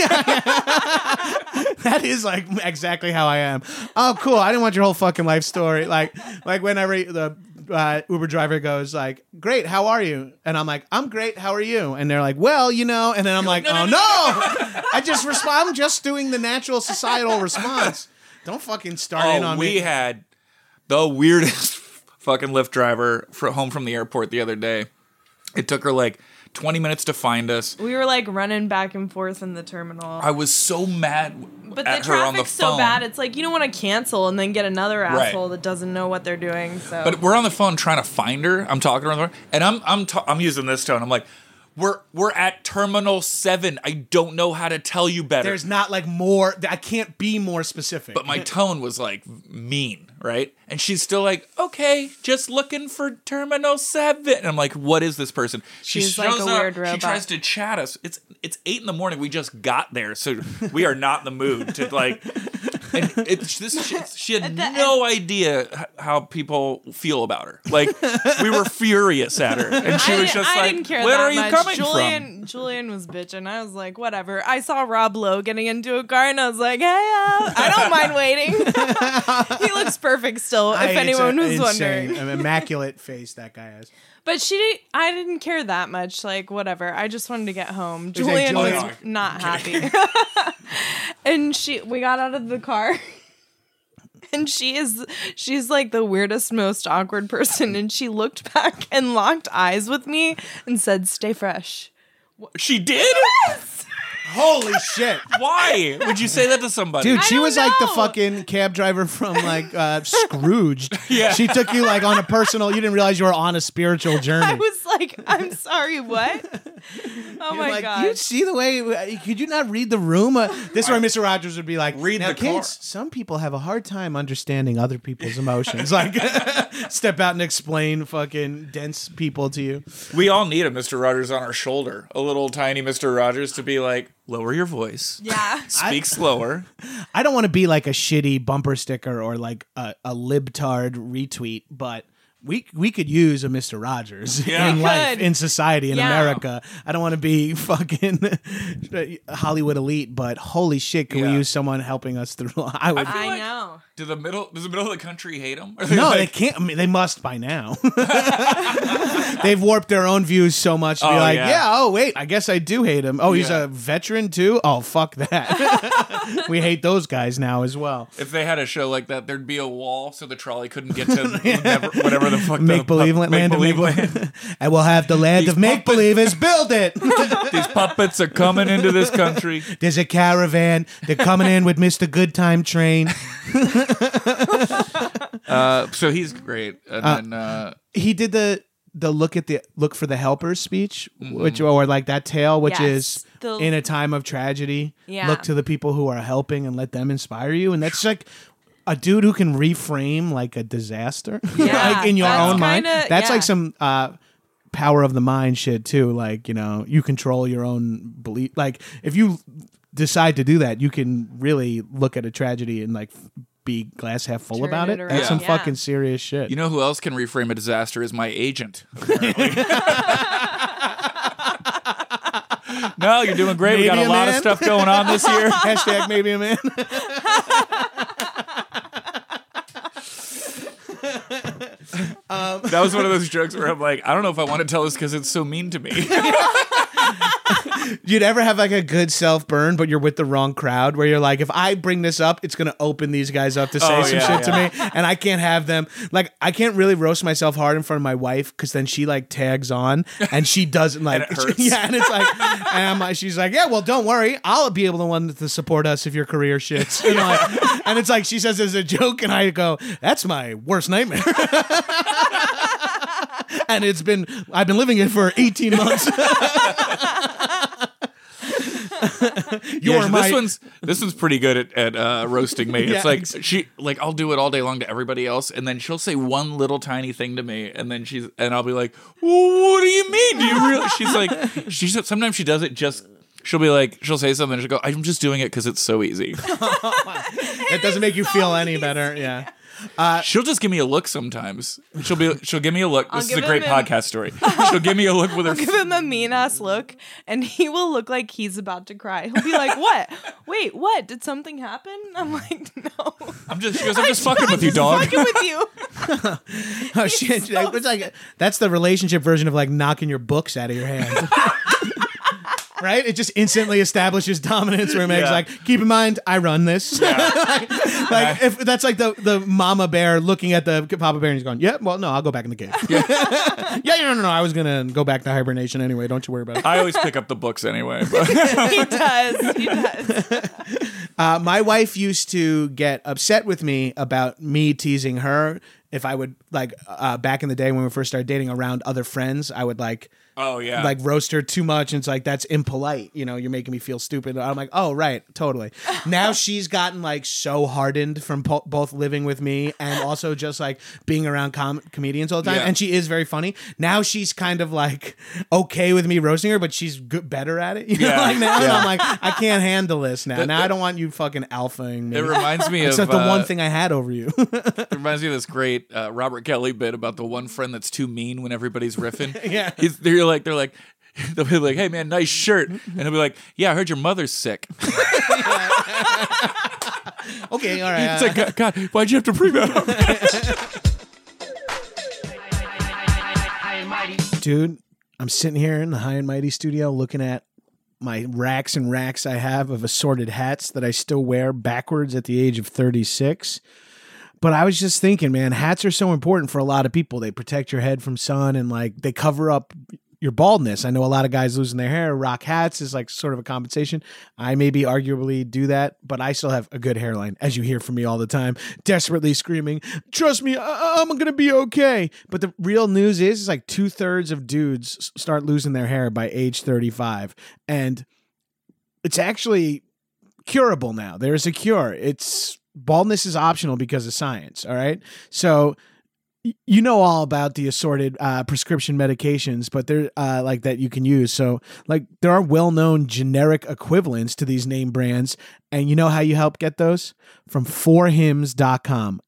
Speaker 1: That is like exactly how I am. Oh, cool. I didn't want your whole fucking life story. Like whenever the Uber driver goes like, great, how are you? And I'm like, I'm great, how are you? And they're like, well, you know. And then I'm like, oh no. I just respond. I'm just doing the natural societal response. Don't fucking start in on
Speaker 3: we
Speaker 1: me.
Speaker 3: had the weirdest fucking Lyft driver home from the airport the other day. It took her like 20 minutes to find us.
Speaker 4: We were like running back and forth in the terminal.
Speaker 3: I was so mad
Speaker 4: But the
Speaker 3: at her on the
Speaker 4: traffic's
Speaker 3: phone.
Speaker 4: so bad. It's like you don't want to cancel and then get another asshole that doesn't know what they're doing. So,
Speaker 3: But we're on the phone trying to find her. I'm talking to her, and I'm using this tone. I'm like, we're at Terminal 7. I don't know how to tell you better.
Speaker 1: There's not like more. I can't be more specific.
Speaker 3: But my tone was like mean, right? And she's still like, okay, just looking for Terminal 7. And I'm like, what is this person? She
Speaker 4: She's
Speaker 3: shows
Speaker 4: like a
Speaker 3: up,
Speaker 4: weird
Speaker 3: she
Speaker 4: robot.
Speaker 3: tries to chat us. It's 8 a.m. We just got there, so we are not in the mood to like. And she had no idea how people feel about her. Like, we were furious at her, and she was just
Speaker 4: I
Speaker 3: like,
Speaker 4: didn't care
Speaker 3: "Where
Speaker 4: that
Speaker 3: are you
Speaker 4: much.
Speaker 3: coming from?"
Speaker 4: Julian was bitching. I was like, whatever. I saw Rob Lowe getting into a car, and I was like, hey, I don't mind waiting. He looks perfect still, if anyone was wondering.
Speaker 1: An immaculate face that guy has.
Speaker 4: But I didn't care that much. Like, whatever. I just wanted to get home.
Speaker 1: like,
Speaker 4: Julian was
Speaker 1: Julian-
Speaker 4: not happy. And we got out of the car. And she's like the weirdest, most awkward person. And she looked back and locked eyes with me and said, "Stay fresh."
Speaker 3: She did?
Speaker 4: Yes!
Speaker 1: Holy shit.
Speaker 3: Why would you say that to somebody?
Speaker 1: Dude, she
Speaker 4: don't
Speaker 1: was like the
Speaker 4: know.
Speaker 1: fucking cab driver from like Scrooged.
Speaker 3: Yeah.
Speaker 1: She took you like on a personal, you didn't realize you were on a spiritual journey.
Speaker 4: I was like, I'm sorry, what? Oh
Speaker 1: You're
Speaker 4: my
Speaker 1: like,
Speaker 4: God.
Speaker 1: you see the way, could you not read the room? This is where Mr. Rogers would be like,
Speaker 3: Read
Speaker 1: now
Speaker 3: the car."
Speaker 1: kids, some people have a hard time understanding other people's emotions. Like, step out and explain fucking dense people to you.
Speaker 3: We all need a Mr. Rogers on our shoulder. A little tiny Mr. Rogers to be like, lower your voice.
Speaker 4: Yeah.
Speaker 3: Speak slower.
Speaker 1: I don't want to be like a shitty bumper sticker or like a libtard retweet, but we could use a Mr. Rogers
Speaker 3: Yeah.
Speaker 1: in life,
Speaker 4: Could.
Speaker 1: in society, in
Speaker 4: Yeah.
Speaker 1: America. I don't want to be fucking Hollywood elite, but holy shit, can we
Speaker 3: Yeah.
Speaker 1: use someone helping us through? I would.
Speaker 3: feel
Speaker 4: I
Speaker 3: like-
Speaker 4: know.
Speaker 3: Does the middle of the country hate him?
Speaker 1: No, they can't. I mean, they must by now. They've warped their own views so much to be
Speaker 3: Oh,
Speaker 1: like,
Speaker 3: yeah.
Speaker 1: yeah, oh, wait, I guess I do hate him. Oh, he's
Speaker 3: Yeah.
Speaker 1: a veteran too? Oh, fuck that. We hate those guys now as well.
Speaker 3: If they had a show like that, there'd be a wall so the trolley couldn't get to whatever the fuck.
Speaker 1: Make believe land of make
Speaker 3: land.
Speaker 1: and we'll have the land
Speaker 3: These
Speaker 1: of make believers build it.
Speaker 3: These puppets are coming into this country.
Speaker 1: There's a caravan. They're coming in with Mr. Good Time Train.
Speaker 3: So he's great, and then
Speaker 1: He did the look for the helpers speech, which or like that tale, which
Speaker 4: Yes.
Speaker 1: is
Speaker 4: The-
Speaker 1: in a time of tragedy,
Speaker 4: Yeah.
Speaker 1: look to the people who are helping and let them inspire you. And that's like a dude who can reframe like a disaster,
Speaker 4: Yeah,
Speaker 1: like in your
Speaker 4: that's
Speaker 1: own mind.
Speaker 4: kinda-
Speaker 1: That's
Speaker 4: yeah.
Speaker 1: like some power of the mind shit too. Like, you know, you control your own belief. Like if you decide to do that, you can really look at a tragedy and like be glass half full
Speaker 4: Turn
Speaker 1: about
Speaker 4: it
Speaker 1: it.
Speaker 4: around.
Speaker 1: That's some
Speaker 4: Yeah.
Speaker 1: fucking serious shit.
Speaker 3: you know who else can reframe a disaster is my agent. No, you're doing great. We got
Speaker 1: Maybe
Speaker 3: a
Speaker 1: a
Speaker 3: lot of
Speaker 1: man.
Speaker 3: stuff going on this year.
Speaker 1: Hashtag maybe a man.
Speaker 3: That was one of those jokes where I'm like, I don't know if I want to tell this because it's so mean to me.
Speaker 1: You'd ever have like a good self burn, but you're with the wrong crowd where you're like, if I bring this up, it's going to open these guys up to say
Speaker 3: Oh,
Speaker 1: some
Speaker 3: yeah,
Speaker 1: shit to me. And I can't have them. Like, I can't really roast myself hard in front of my wife because then she like tags on and she doesn't like,
Speaker 3: And it hurts.
Speaker 1: yeah. And it's like, and I'm like, she's like, yeah, well, don't worry. I'll be able to one to support us if your career shits. And, and it's like, she says as a joke and I go, that's my worst nightmare. And I've been living it for 18 months.
Speaker 3: This one's pretty good at roasting me. It's
Speaker 1: Yeah,
Speaker 3: like I'll do it all day long to everybody else, and then she'll say one little tiny thing to me, and then I'll be like, well, what do you mean? Do you really? She's sometimes she does it just. She'll be like, she'll say something, and she'll go, I'm just doing it because it's so easy.
Speaker 1: It doesn't make you feel any better. Yeah.
Speaker 3: She'll just give me a look sometimes. She'll give me a look. This is a
Speaker 4: give
Speaker 3: great
Speaker 4: him
Speaker 3: podcast story. She'll give me a look with her.
Speaker 4: Give him a mean ass look, and he will look like he's about to cry. He'll be like, "What? Wait, what? Did something happen?" I'm like, "No."
Speaker 3: She goes, I'm just fucking with you, dog.
Speaker 4: Fucking with you.
Speaker 1: Oh shit!
Speaker 4: so
Speaker 1: It's like that's the relationship version of like knocking your books out of your hand. Right? It just instantly establishes dominance where Meg's
Speaker 3: Yeah.
Speaker 1: like, keep in mind, I run this. like if that's like the mama bear looking at the papa bear and he's going, yeah, well, no, I'll go back in the cave. yeah, no, I was going to go back to hibernation anyway. Don't you worry about it.
Speaker 3: I always pick up the books anyway. But.
Speaker 4: He does.
Speaker 1: My wife used to get upset with me about me teasing her if I would like back in the day when we first started dating around other friends, I would like
Speaker 3: Oh yeah,
Speaker 1: like roast her too much, and it's like that's impolite. You know, you're making me feel stupid. I'm like, oh right, totally. Now she's gotten like so hardened from both living with me and also just like being around comedians all the time,
Speaker 3: Yeah.
Speaker 1: and she is very funny. Now she's kind of like okay with me roasting her, but she's better at it. You know,
Speaker 3: Yeah.
Speaker 1: like now
Speaker 3: Yeah.
Speaker 1: I'm like I can't handle this now. Now I don't want you fucking alphaing me.
Speaker 3: it reminds me of
Speaker 1: Except the one thing I had over you.
Speaker 3: It reminds me of this great Robert Kelly bit about the one friend that's too mean when everybody's riffing.
Speaker 1: Yeah.
Speaker 3: They're like, they'll be like, "Hey man, nice shirt," and he'll be like, "Yeah, I heard your mother's sick."
Speaker 1: Okay, all right.
Speaker 3: It's like, God, why'd you have to bring that up?
Speaker 1: Dude, I'm sitting here in the High and Mighty studio looking at my racks and racks I have of assorted hats that I still wear backwards at the age of 36. But I was just thinking, man, hats are so important for a lot of people. They protect your head from sun and like they cover up your baldness. I know a lot of guys losing their hair rock hats is like sort of a compensation. I maybe arguably do that, but I still have a good hairline, as you hear from me all the time, desperately screaming, trust me, I'm going to be okay. But the real news is like 2/3 of dudes start losing their hair by age 35. And it's actually curable now. There's a cure. Baldness is optional because of science. All right. So you know all about the assorted prescription medications, but they're like that you can use. So like there are well-known generic equivalents to these name brands. And you know how you help get those? From forhims.com,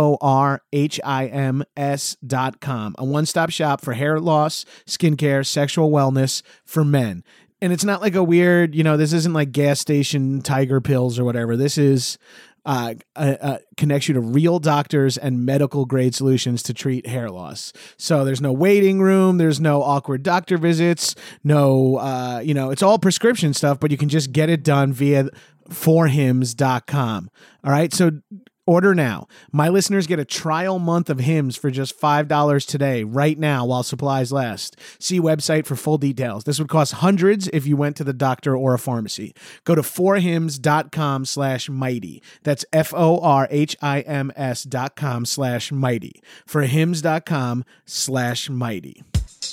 Speaker 1: forhims.com, a one-stop shop for hair loss, skincare, sexual wellness for men. And it's not like a weird, this isn't like gas station tiger pills or whatever. This is connects you to real doctors and medical grade solutions to treat hair loss. So there's no waiting room. There's no awkward doctor visits. No, it's all prescription stuff, but you can just get it done via forhims.com. All right. So order now. My listeners get a trial month of Hims for just $5 today, right now, while supplies last. See website for full details. This would cost hundreds if you went to the doctor or a pharmacy. Go to forhims.com/mighty. That's forhims.com/mighty. Forhims.com/mighty.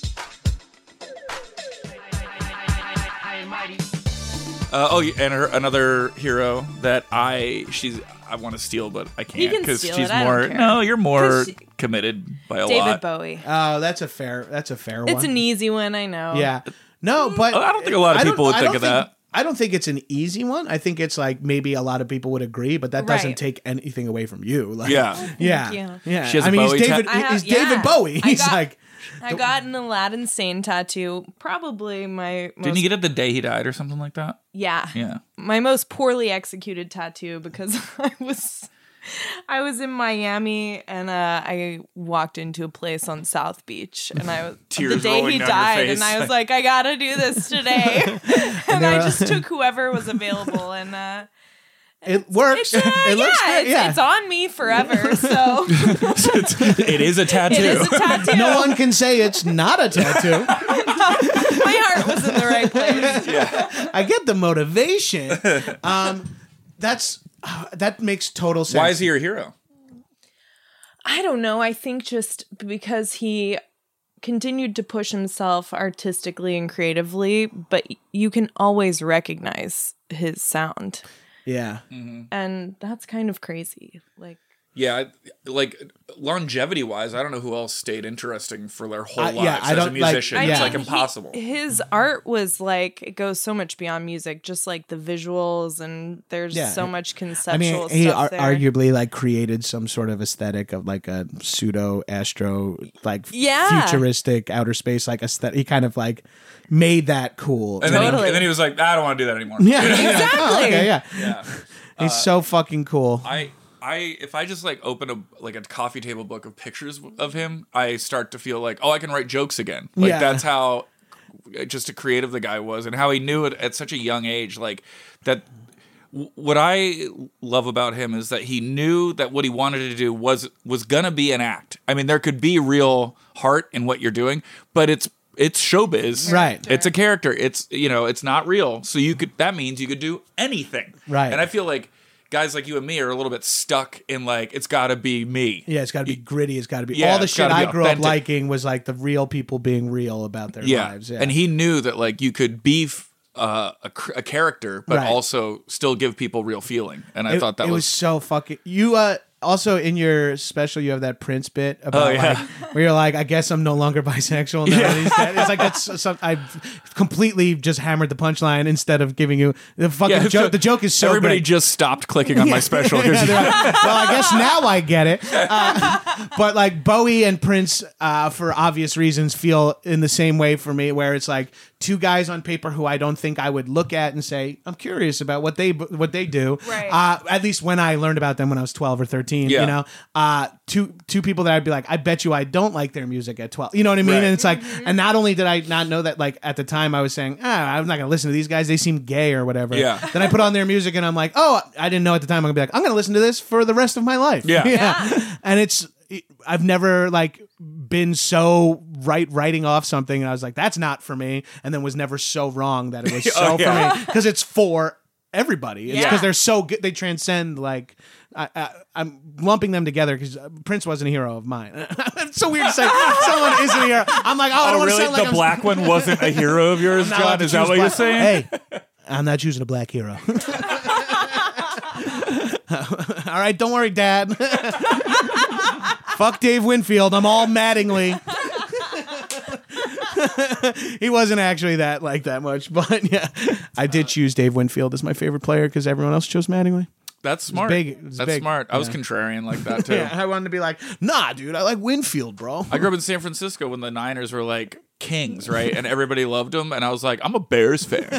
Speaker 3: Another hero that I want to steal, but I
Speaker 4: You
Speaker 3: can't
Speaker 4: can
Speaker 3: because
Speaker 4: steal
Speaker 3: she's
Speaker 4: it, I
Speaker 3: more.
Speaker 4: don't care.
Speaker 3: No, you're more
Speaker 4: 'Cause
Speaker 3: committed by a
Speaker 4: David
Speaker 3: lot.
Speaker 4: Bowie.
Speaker 1: Oh, that's a fair one.
Speaker 4: It's an easy one, I know.
Speaker 1: Yeah. No, but
Speaker 3: I don't think a lot of people would think of that.
Speaker 1: I don't think it's an easy one. I think it's like maybe a lot of people would agree, but that doesn't
Speaker 4: Right.
Speaker 1: take anything away from you. Like,
Speaker 3: Yeah.
Speaker 1: yeah,
Speaker 4: you.
Speaker 1: yeah.
Speaker 3: She has a
Speaker 1: I mean,
Speaker 3: Bowie
Speaker 1: he's David.
Speaker 3: tat-
Speaker 1: He's David Bowie. He's like,
Speaker 4: I got an Aladdin Sane tattoo. Probably my most,
Speaker 3: Didn't you get it the day he died or something like that?
Speaker 4: yeah,
Speaker 3: Yeah.
Speaker 4: my most poorly executed tattoo because I was in Miami and I walked into a place on South Beach and I was
Speaker 3: Tears
Speaker 4: the day
Speaker 3: rolling
Speaker 4: he
Speaker 3: down your
Speaker 4: died
Speaker 3: face.
Speaker 4: and I was like, I gotta do this today. And I just took whoever was available and
Speaker 1: it works.
Speaker 4: it's,
Speaker 1: it looks great. Yeah.
Speaker 4: it's on me forever. So
Speaker 3: It is a tattoo.
Speaker 4: it is a tattoo.
Speaker 1: No one can say it's not a tattoo.
Speaker 4: My heart was in the right place.
Speaker 1: I get the motivation. That makes total sense.
Speaker 3: Why is he your hero?
Speaker 4: I don't know. I think just because he continued to push himself artistically and creatively, but you can always recognize his sound.
Speaker 1: Yeah.
Speaker 4: And that's kind of crazy.
Speaker 3: Yeah, like longevity wise, I don't know who else stayed interesting for their whole lives
Speaker 1: yeah, I
Speaker 3: as a
Speaker 1: don't, like-
Speaker 3: musician.
Speaker 1: I
Speaker 3: It's
Speaker 1: mean,
Speaker 3: like impossible.
Speaker 4: His art was like, it goes so much beyond music, just like the visuals, and there's
Speaker 1: Yeah.
Speaker 4: so much
Speaker 1: I
Speaker 4: conceptual
Speaker 1: mean, he
Speaker 4: stuff there.
Speaker 1: arguably like created some sort of aesthetic of like a pseudo astro, like
Speaker 4: Yeah.
Speaker 1: futuristic outer space like aesthetic. He kind of like made that cool.
Speaker 3: And then,
Speaker 4: Totally.
Speaker 3: and then he was like, I don't want to do that anymore.
Speaker 1: yeah,
Speaker 4: Exactly.
Speaker 1: Oh, okay, yeah.
Speaker 3: Yeah.
Speaker 1: He's so fucking cool.
Speaker 3: If I just like open a coffee table book of pictures of him, I start to feel like, oh, I can write jokes again. Like
Speaker 1: Yeah.
Speaker 3: that's how just a creative the guy was, and how he knew it at such a young age. Like that. What I love about him is that he knew that what he wanted to do was gonna be an act. I mean, there could be real heart in what you're doing, but it's showbiz,
Speaker 1: right?
Speaker 3: It's a character. It's it's not real. So that means you could do anything,
Speaker 1: right?
Speaker 3: And I feel like guys like you and me are a little bit stuck in like it's got to be me.
Speaker 1: Yeah, it's got to be gritty. It's got to be all the shit I grew up liking was like the real people being real about their lives. Yeah,
Speaker 3: and he knew that like you could be a character, but also still give people real feeling. And I thought that was
Speaker 1: so fucking. You also in your special, you have that Prince bit about like where you're like, I guess I'm no longer bisexual now. Yeah. He's dead. It's like that's I completely just hammered the punchline instead of giving you the fucking joke. The joke is so
Speaker 3: everybody
Speaker 1: great.
Speaker 3: Just stopped clicking on my special.
Speaker 1: Well, I guess now I get it. But like Bowie and Prince, for obvious reasons, feel in the same way for me, where it's like two guys on paper who I don't think I would look at and say, I'm curious about what they do.
Speaker 4: Right.
Speaker 1: At least when I learned about them when I was 12 or 13, you know, two people that I'd be like, I bet you I don't like their music at 12. You know what I mean? Right. And it's like, and not only did I not know that, like at the time I was saying, I'm not going to listen to these guys. They seem gay or whatever.
Speaker 3: Yeah.
Speaker 1: Then I put on their music and I'm like, I didn't know at the time. I'm going to be like, I'm going to listen to this for the rest of my life.
Speaker 3: Yeah.
Speaker 1: And I've never like been so writing off something and I was like, that's not for me, and then was never so wrong that it was so for me, because it's for everybody. It's because they're so good, they transcend like I'm lumping them together because Prince wasn't a hero of mine. It's so weird to say someone isn't a hero. I'm like, I don't want to sound like
Speaker 3: the black one wasn't a hero of yours, John? Is that what you're saying?
Speaker 1: Hey, I'm not choosing a black hero. All right, don't worry, Dad. Fuck Dave Winfield. I'm all Mattingly. He wasn't actually that much, but yeah, I did choose Dave Winfield as my favorite player because everyone else chose Mattingly.
Speaker 3: That's smart. That's smart. I was contrarian like that too.
Speaker 1: Yeah, I wanted to be like, nah, dude, I like Winfield, bro.
Speaker 3: I grew up in San Francisco when the Niners were like kings, right? And everybody loved them, and I was like, I'm a Bears fan.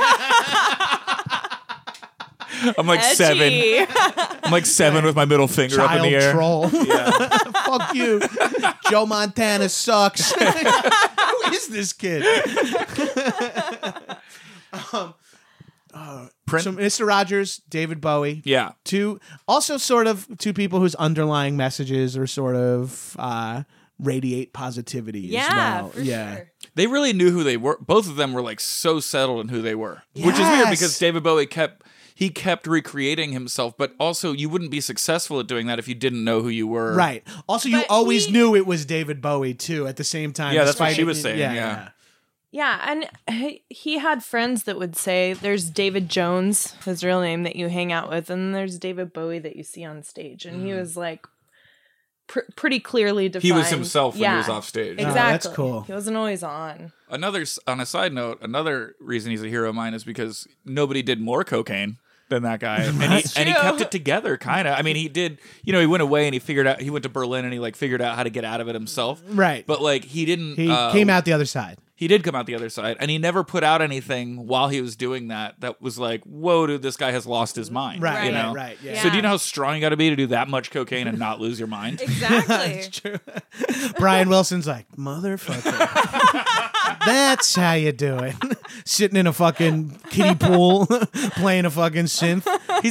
Speaker 3: I'm like
Speaker 4: Edgy.
Speaker 3: 7. I'm like 7 with my middle finger up in the air.
Speaker 1: Troll. Yeah. Fuck you. Joe Montana sucks. Who is this kid? So Mr. Rogers, David Bowie.
Speaker 3: Yeah.
Speaker 1: Two people whose underlying messages are sort of radiate positivity as well.
Speaker 4: For sure.
Speaker 3: They really knew who they were. Both of them were like so settled in who they were. Which is weird because David Bowie kept recreating himself, but also you wouldn't be successful at doing that if you didn't know who you were.
Speaker 1: Right. Also, you always knew it was David Bowie, too, at the same time.
Speaker 3: Yeah, that's what she was saying.
Speaker 4: Yeah, and he had friends that would say, there's David Jones, his real name, that you hang out with, and there's David Bowie that you see on stage. And he was like pretty clearly defined.
Speaker 3: He was himself when he was off stage.
Speaker 4: Exactly.
Speaker 1: Oh, that's cool.
Speaker 4: He wasn't always on.
Speaker 3: On a side note, another reason he's a hero of mine is because nobody did more cocaine than that guy. And he kept it together, kind of. I mean, he did, he went away and he went to Berlin and he like figured out how to get out of it himself.
Speaker 1: Right.
Speaker 3: But like he didn't.
Speaker 1: He came out the other side.
Speaker 3: He did come out the other side, and he never put out anything while he was doing that was like, whoa, dude, this guy has lost his mind.
Speaker 1: Right,
Speaker 3: you know?
Speaker 1: right, yeah.
Speaker 3: So do you know how strong you got to be to do that much cocaine and not lose your mind?
Speaker 4: Exactly.
Speaker 1: That's true. Brian Wilson's like, motherfucker. That's how you do it. Sitting in a fucking kiddie pool, playing a fucking synth.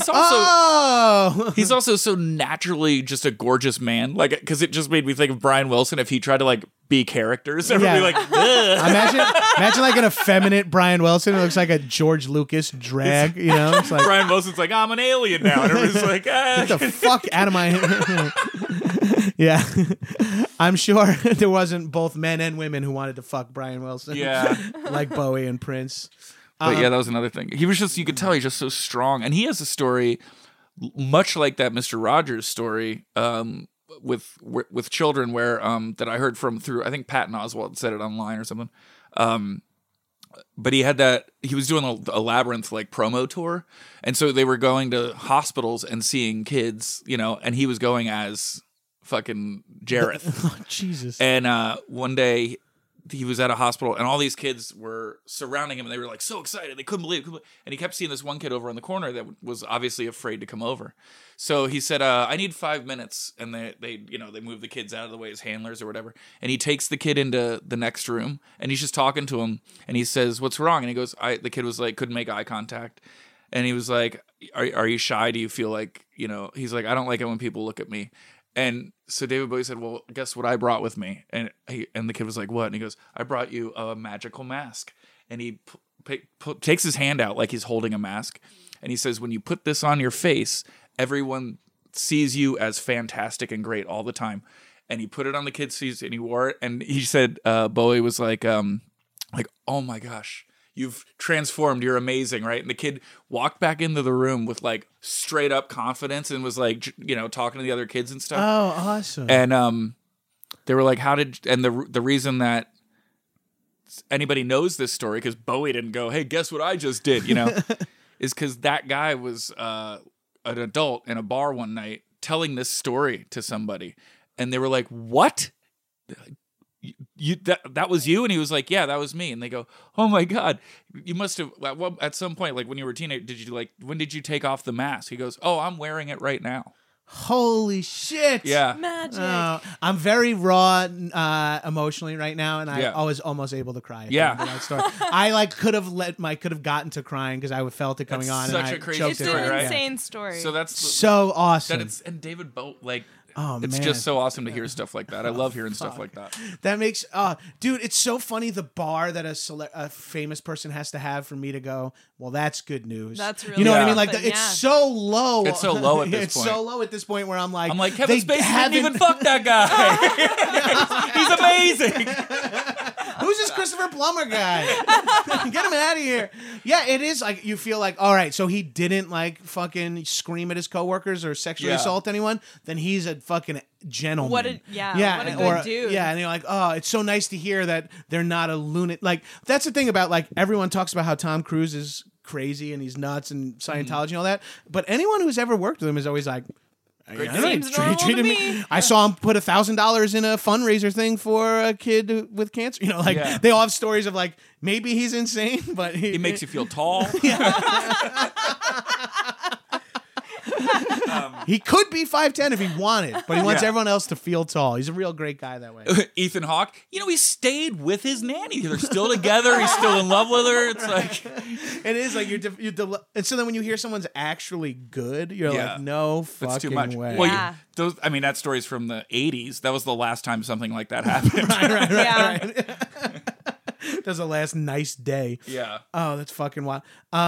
Speaker 3: He's also so naturally just a gorgeous man, like, because it just made me think of Brian Wilson if he tried to like be characters. Everybody like,
Speaker 1: imagine like an effeminate Brian Wilson. It looks like a George Lucas drag. It's like
Speaker 3: Brian Wilson's like, I'm an alien now, and everybody's like,
Speaker 1: get the fuck out of my head. Yeah, I'm sure there wasn't both men and women who wanted to fuck Brian Wilson.
Speaker 3: Yeah,
Speaker 1: like Bowie and Prince.
Speaker 3: But yeah, that was another thing. He was just, you could tell he's just so strong, and he has a story much like that Mr. Rogers story. With children where that I heard from through, I think Patton Oswalt said it online or something. But he was doing a Labyrinth like promo tour, and so they were going to hospitals and seeing kids, and he was going as fucking Jareth.
Speaker 1: Oh, Jesus.
Speaker 3: And one day he was at a hospital, and all these kids were surrounding him, and they were like so excited, they couldn't believe it. And he kept seeing this one kid over in the corner that was obviously afraid to come over. So he said, "I need 5 minutes," and they move the kids out of the way as handlers or whatever. And he takes the kid into the next room, and he's just talking to him, and he says, "What's wrong?" And he goes, The kid was like, couldn't make eye contact, and he was like, "Are you shy? Do you feel like He's like, "I don't like it when people look at me." And so David Bowie said, "Well, guess what I brought with me?" And the kid was like, "What?" And he goes, "I brought you a magical mask." And he takes his hand out like he's holding a mask. And he says, "When you put this on your face, everyone sees you as fantastic and great all the time." And he put it on the kid's face and he wore it. And he said, Bowie was like, "Oh my gosh, you've transformed. You're amazing," right? And the kid walked back into the room with like straight up confidence and was like, talking to the other kids and stuff.
Speaker 1: Oh, awesome.
Speaker 3: And they were like, and the reason that anybody knows this story, because Bowie didn't go, "Hey, guess what I just did," is because that guy was an adult in a bar one night telling this story to somebody. And they were like, "What? That was you?" And he was like, "Yeah, that was me." And they go, "Oh my God, you must have at some point, like when you were a teenager, when did you take off the mask?" He goes, "Oh, I'm wearing it right now."
Speaker 1: Holy shit.
Speaker 3: Yeah.
Speaker 4: Magic.
Speaker 1: I'm very raw emotionally right now, and
Speaker 3: Yeah.
Speaker 1: I was almost able to cry. At
Speaker 3: Yeah.
Speaker 1: the end of that story. I could have gotten to crying because I felt it coming
Speaker 3: That's
Speaker 1: on.
Speaker 3: such
Speaker 1: and
Speaker 3: a crazy
Speaker 1: choked
Speaker 4: It's
Speaker 1: it
Speaker 3: story,
Speaker 4: an
Speaker 1: out.
Speaker 3: right?
Speaker 4: insane story.
Speaker 3: So that's
Speaker 1: So awesome.
Speaker 3: and David Bowie,
Speaker 1: Oh,
Speaker 3: it's
Speaker 1: man.
Speaker 3: just so awesome to hear stuff like that. I love hearing stuff like that.
Speaker 1: That makes, dude, it's so funny the bar that a famous person has to have for me to go, well, that's good news.
Speaker 4: That's really
Speaker 1: You know what I
Speaker 3: Yeah.
Speaker 1: mean? Like,
Speaker 4: something,
Speaker 1: it's
Speaker 4: yeah.
Speaker 1: so low.
Speaker 3: It's so low at this
Speaker 1: It's
Speaker 3: point.
Speaker 1: so low at this point where I'm like,
Speaker 3: Kevin
Speaker 1: they
Speaker 3: Spacey didn't
Speaker 1: haven't-
Speaker 3: even fuck that guy. He's amazing.
Speaker 1: Who's this Christopher Plummer guy? Get him out of here. Yeah, it is like you feel like, all right, so he didn't like fucking scream at his coworkers or sexually
Speaker 3: Yeah.
Speaker 1: assault anyone, then he's a fucking gentleman.
Speaker 4: What a good dude.
Speaker 1: Yeah, and you're like, oh, it's so nice to hear that they're not a lunatic. Like, that's the thing about, like, everyone talks about how Tom Cruise is crazy and he's nuts and Scientology and all that, but anyone who's ever worked with him is always like,
Speaker 3: Great
Speaker 1: I don't know,
Speaker 4: Seems
Speaker 1: he
Speaker 4: normal
Speaker 1: treated
Speaker 4: to
Speaker 1: me.
Speaker 4: me.
Speaker 1: I saw him put $1,000 in a fundraiser thing for a kid with cancer.
Speaker 3: Yeah.
Speaker 1: They all have stories of like maybe he's insane, but
Speaker 3: He makes you feel tall.
Speaker 1: he could be 5'10" if he wanted, but he wants
Speaker 3: Yeah.
Speaker 1: everyone else to feel tall. He's a real great guy that way.
Speaker 3: Ethan Hawke, he stayed with his nanny. They're still together. He's still in love with her. It's like,
Speaker 1: It is like and so then when you hear someone's actually good, you're
Speaker 3: Yeah.
Speaker 1: like, no fucking
Speaker 3: that's too much.
Speaker 1: way.
Speaker 3: Well,
Speaker 4: Yeah.
Speaker 3: that story's from the 80s. That was the last time something like that happened.
Speaker 4: Yeah.
Speaker 1: That was the last nice day.
Speaker 3: Yeah.
Speaker 1: Oh, that's fucking wild.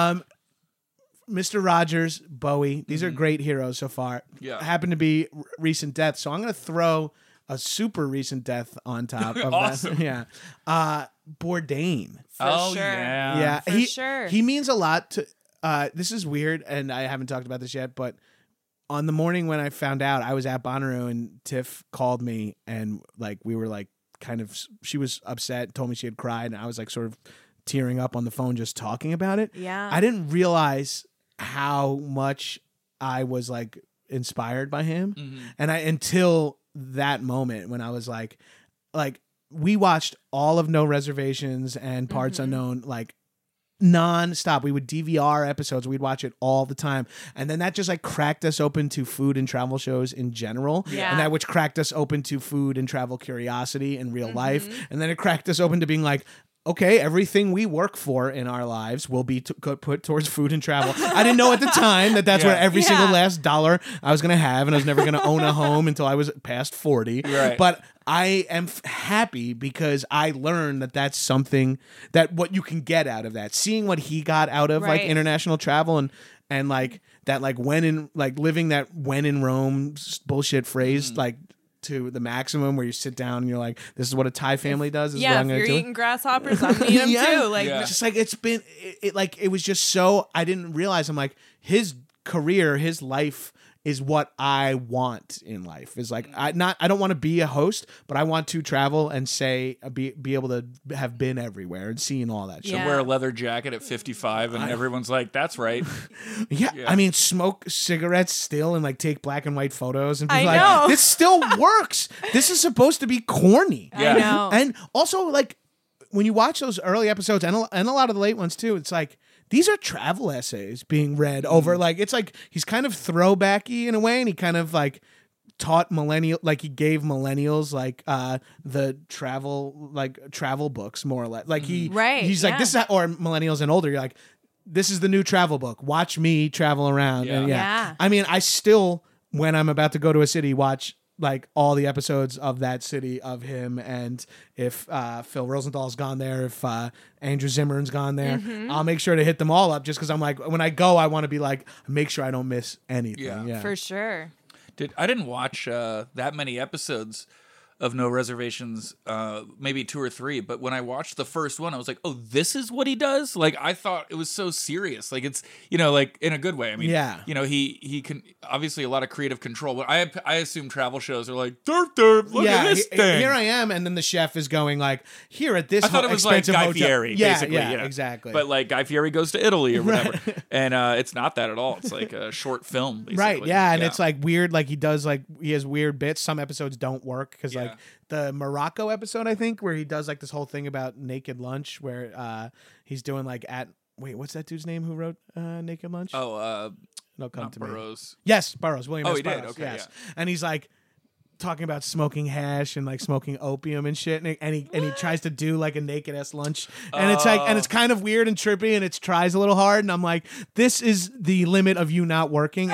Speaker 1: Mr. Rogers, Bowie, these are great heroes so far.
Speaker 3: Yeah.
Speaker 1: Happen to be recent deaths, so I'm going to throw a super recent death on top of
Speaker 3: Awesome.
Speaker 1: that. Yeah. Bourdain.
Speaker 3: Oh,
Speaker 4: sure.
Speaker 3: yeah.
Speaker 1: Yeah,
Speaker 4: for sure.
Speaker 1: He means a lot to. This is weird, and I haven't talked about this yet, but on the morning when I found out, I was at Bonnaroo, and Tiff called me, and like we were like kind of. She was upset, told me she had cried, and I was like sort of tearing up on the phone just talking about it.
Speaker 4: Yeah.
Speaker 1: I didn't realize how much I was like inspired by him, and until that moment when I was like we watched all of No Reservations and Parts Unknown like non-stop. We would DVR episodes. We'd watch it all the time. And then that just like cracked us open to food and travel shows in general.
Speaker 4: Yeah.
Speaker 1: And that which cracked us open to food and travel curiosity in real life. And then it cracked us open to being like, okay, everything we work for in our lives will be put towards food and travel. I didn't know at the time that that's
Speaker 3: Yeah.
Speaker 1: where every single
Speaker 4: Yeah.
Speaker 1: last dollar I was going to have, and I was never going to own a home until I was past 40.
Speaker 3: Right.
Speaker 1: But I am happy because I learned that that's something that what you can get out of that. Seeing what he got out of like
Speaker 4: Right.
Speaker 1: international travel and like that, like when in like living that when in Rome bullshit phrase, like to the maximum, where you sit down and you're like, this is what a Thai family does. This is what
Speaker 4: Yeah,
Speaker 1: I'm
Speaker 4: if
Speaker 1: going
Speaker 4: you're
Speaker 1: to do.
Speaker 4: eating grasshoppers, I'm eating them
Speaker 1: Yeah.
Speaker 4: too. Like,
Speaker 3: Yeah.
Speaker 1: It's just like it was just so I didn't realize. I'm like, his career, his life is what I want in life. Is like I don't want to be a host, but I want to travel and be able to have been everywhere and seen all that shit.
Speaker 4: Yeah.
Speaker 3: Wear a leather jacket at 55, and everyone's like, "That's right."
Speaker 1: Yeah,
Speaker 3: Yeah.
Speaker 1: I mean, smoke cigarettes still and like take black and white photos and be
Speaker 4: I
Speaker 1: like,
Speaker 4: know.
Speaker 1: this still works. This is supposed to be corny.
Speaker 3: Yeah.
Speaker 4: I know.
Speaker 1: And also, like, when you watch those early episodes and a lot of the late ones too, it's like these are travel essays being read over. Like it's like he's kind of throwbacky in a way, and he kind of like taught he gave millennials like the travel books more or less. Like he's like this is or millennials and older. You're like, this is the new travel book. Watch me travel around.
Speaker 3: Yeah.
Speaker 1: And I mean, I still, when I'm about to go to a city, watch like all the episodes of that city of him. And if Phil Rosenthal's gone there, if Andrew Zimmern's gone there, I'll make sure to hit them all up just because I'm like, when I go, I want to be like, make sure I don't miss anything. Yeah.
Speaker 4: For sure.
Speaker 3: I didn't watch that many episodes of No Reservations, maybe 2 or 3. But when I watched the first one, I was like, oh, this is what he does? Like, I thought it was so serious. Like, it's, like in a good way. I mean, he can, obviously a lot of creative control. But I assume travel shows are like, derp, derp, look at this thing.
Speaker 1: Here I am. And then the chef is going like, here at this
Speaker 3: I thought it was like Guy Fieri, basically.
Speaker 1: Yeah, exactly.
Speaker 3: But like Guy Fieri goes to Italy or whatever. And it's not that at all. It's like a short film, basically.
Speaker 1: Right, yeah. And it's like weird, like he has weird bits. Some episodes don't work because like the Morocco episode, I think, where he does like this whole thing about naked lunch where he's doing like what's that dude's name who wrote Naked Lunch?
Speaker 3: Oh,
Speaker 1: no, come
Speaker 3: not
Speaker 1: to
Speaker 3: Burroughs.
Speaker 1: Me. Yes, Burroughs. William S.
Speaker 3: He
Speaker 1: Burroughs.
Speaker 3: did. Okay,
Speaker 1: yes. And he's like talking about smoking hash and like smoking opium and shit, and he tries to do like a naked ass lunch, and it's like, and it's kind of weird and trippy, and it tries a little hard, and I'm like, this is the limit of you not working.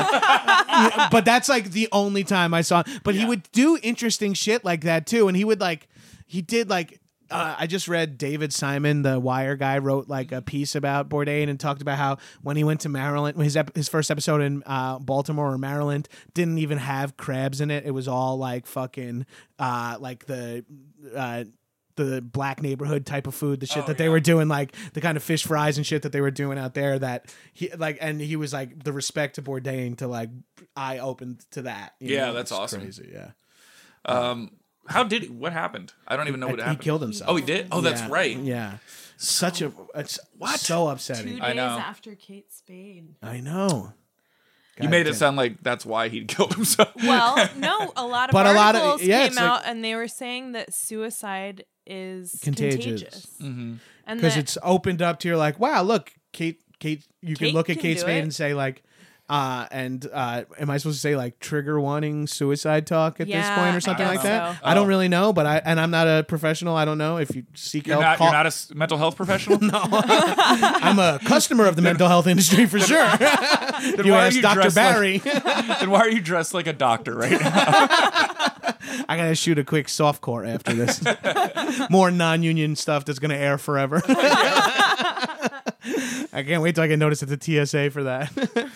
Speaker 1: But that's like the only time I saw. But he would do interesting shit like that too, and he did I just read David Simon, the Wire guy, wrote like a piece about Bourdain and talked about how when he went to Maryland, his first episode in Baltimore or Maryland didn't even have crabs in it. It was all like fucking like the black neighborhood type of food, the shit that they were doing, like the kind of fish fries and shit that they were doing out there. That and he was like, the respect to Bourdain to like eye opened to that.
Speaker 3: That's awesome.
Speaker 1: Crazy, yeah.
Speaker 3: What happened? I don't even know what happened.
Speaker 1: He killed himself.
Speaker 3: Oh, he did? Oh, that's right.
Speaker 1: Yeah. It's so upsetting.
Speaker 4: 2 days
Speaker 3: I know.
Speaker 4: after Kate Spade.
Speaker 1: I know.
Speaker 3: You made it sound like that's why he killed himself.
Speaker 4: Well, no, a lot of articles came out and they were saying that suicide is contagious.
Speaker 3: Mm-hmm.
Speaker 4: And
Speaker 1: because it's opened up to, you're like, wow, look, Kate, you can look at Kate Spade and say like, am I supposed to say like trigger warning suicide talk at this point or something like that?
Speaker 4: So.
Speaker 1: I don't really know, but I'm not a professional. I don't know if you seek help.
Speaker 3: You're not a mental health professional?
Speaker 1: No, I'm a customer of the mental health industry for sure.
Speaker 3: Then
Speaker 1: you ask Dr. Barry.
Speaker 3: Then why are you dressed like a doctor right now?
Speaker 1: I gotta shoot a quick softcore after this. More non-union stuff that's gonna air forever. I can't wait till I get noticed at the TSA for that.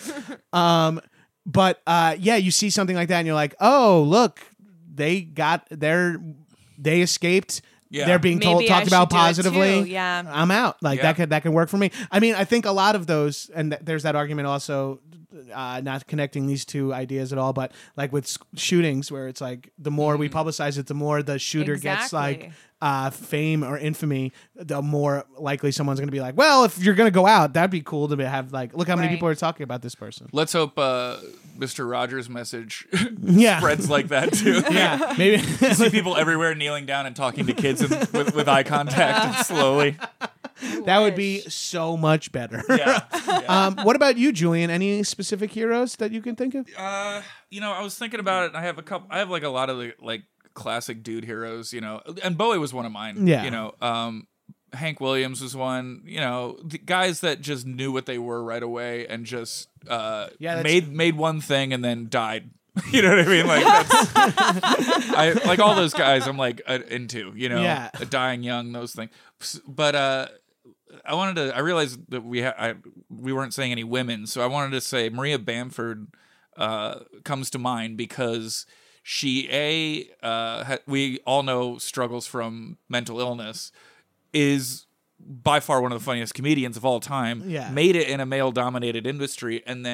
Speaker 1: But you see something like that and you're like, oh, look, they escaped. Yeah. They're being talked about positively.
Speaker 4: Yeah.
Speaker 1: I'm out. Like that can work for me. I mean, I think a lot of those, and there's that argument also, not connecting these two ideas at all, but like with shootings where it's like the more we publicize it, the more the shooter gets like fame or infamy, the more likely someone's going to be like, well, if you're going to go out, that'd be cool to have like, look how many people are talking about this person.
Speaker 3: Let's hope Mr. Rogers' message
Speaker 1: spreads
Speaker 3: like that too.
Speaker 1: Yeah, maybe
Speaker 3: see people everywhere kneeling down and talking to kids with eye contact and slowly.
Speaker 1: That would be so much better.
Speaker 3: Yeah.
Speaker 1: What about you, Julian? Any specific heroes that you can think of?
Speaker 3: I was thinking about it. And I have like a lot of the like classic dude heroes, and Bowie was one of mine.
Speaker 1: Yeah.
Speaker 3: Hank Williams was one. The guys that just knew what they were right away and just made one thing and then died. You know what I mean? Like that's, I like all those guys. I'm like into dying young, those things. But I realized that we weren't saying any women, so I wanted to say Maria Bamford comes to mind because she we all know struggles from mental illness, is by far one of the funniest comedians of all time.
Speaker 1: Yeah.
Speaker 3: Made it in a male-dominated industry, and then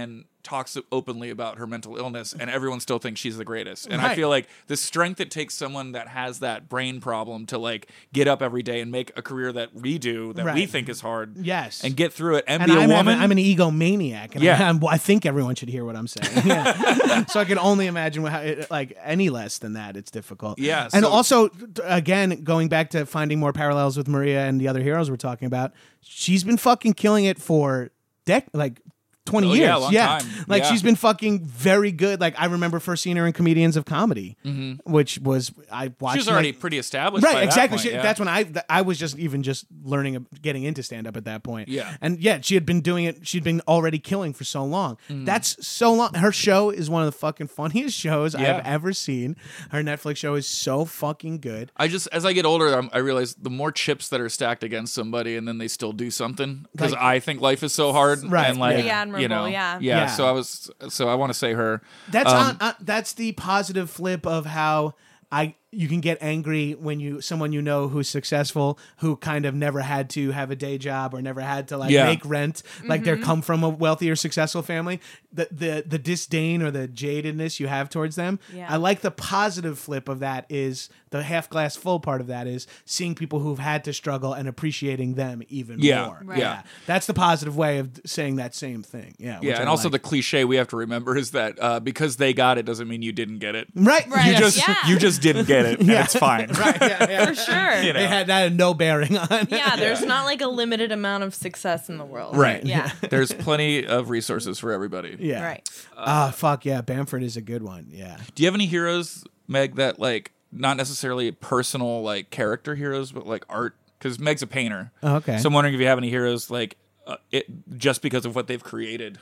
Speaker 3: talks openly about her mental illness, and everyone still thinks she's the greatest. And I
Speaker 1: Right.
Speaker 3: feel like the strength it takes someone that has that brain problem to like get up every day and make a career that we do, that we
Speaker 1: Right.
Speaker 3: think is hard,
Speaker 1: Yes.
Speaker 3: and get through it and,
Speaker 1: And
Speaker 3: be a
Speaker 1: I'm
Speaker 3: woman.
Speaker 1: an egomaniac, and
Speaker 3: Yeah.
Speaker 1: I think everyone should hear what I'm saying. Yeah. So I can only imagine how like any less than that, it's difficult.
Speaker 3: Yeah,
Speaker 1: and
Speaker 3: so-
Speaker 1: also again, going back to finding more parallels with Maria and the other heroes we're talking about, she's been fucking killing it for like 20
Speaker 3: Oh,
Speaker 1: years.
Speaker 3: yeah, long time.
Speaker 1: Like
Speaker 3: Yeah.
Speaker 1: she's been fucking very good. Like I remember first seeing her in Comedians of Comedy, which was I watched.
Speaker 3: she was already
Speaker 1: like,
Speaker 3: pretty established.
Speaker 1: Right,
Speaker 3: by
Speaker 1: exactly.
Speaker 3: That point, yeah.
Speaker 1: That's when I was just learning, getting into stand up at that point.
Speaker 3: Yeah.
Speaker 1: and she had been doing it. She'd been already killing for so long.
Speaker 3: Mm-hmm.
Speaker 1: That's so long. Her show is one of the fucking funniest shows I
Speaker 3: Yeah.
Speaker 1: have ever seen. Her Netflix show is so fucking good.
Speaker 3: I just, as I get older, I realize the more chips that are stacked against somebody, and then they still do something because
Speaker 1: Like-
Speaker 3: I think life is so hard.
Speaker 1: Right,
Speaker 3: And like,
Speaker 1: yeah.
Speaker 4: Pretty admirable,
Speaker 3: you know,
Speaker 4: yeah.
Speaker 3: yeah.
Speaker 1: Yeah.
Speaker 3: So I want to say her.
Speaker 1: That's that's the positive flip of how you can get angry when someone you know who's successful, who kind of never had to have a day job or never had to
Speaker 3: Yeah.
Speaker 1: make rent, like they come from a wealthy or successful family. The disdain or the jadedness you have towards them.
Speaker 4: Yeah.
Speaker 1: I like the positive flip of that is the half glass full part of that is seeing people who've had to struggle and appreciating them even
Speaker 3: Yeah,
Speaker 1: more.
Speaker 3: right. yeah.
Speaker 1: That's the positive way of saying that same thing. Yeah.
Speaker 3: Yeah, and also the cliche we have to remember is that because they got it doesn't mean you didn't get it.
Speaker 1: right.
Speaker 4: Right.
Speaker 3: You
Speaker 1: Yes.
Speaker 3: just
Speaker 4: Yeah.
Speaker 3: you just didn't get it, and it's fine.
Speaker 1: Right. Yeah.
Speaker 4: For sure.
Speaker 3: You know.
Speaker 1: That had no bearing on.
Speaker 4: Yeah, there's not like a limited amount of success in the world.
Speaker 3: Right.
Speaker 4: Yeah.
Speaker 3: There's plenty of resources for everybody.
Speaker 1: Yeah.
Speaker 4: Right.
Speaker 1: Fuck yeah. Bamford is a good one. Yeah.
Speaker 3: Do you have any heroes, Meg, that like not necessarily personal like character heroes, but like art? Because Meg's a painter.
Speaker 1: Oh, okay.
Speaker 3: So I'm wondering if you have any heroes like it just because of what they've created.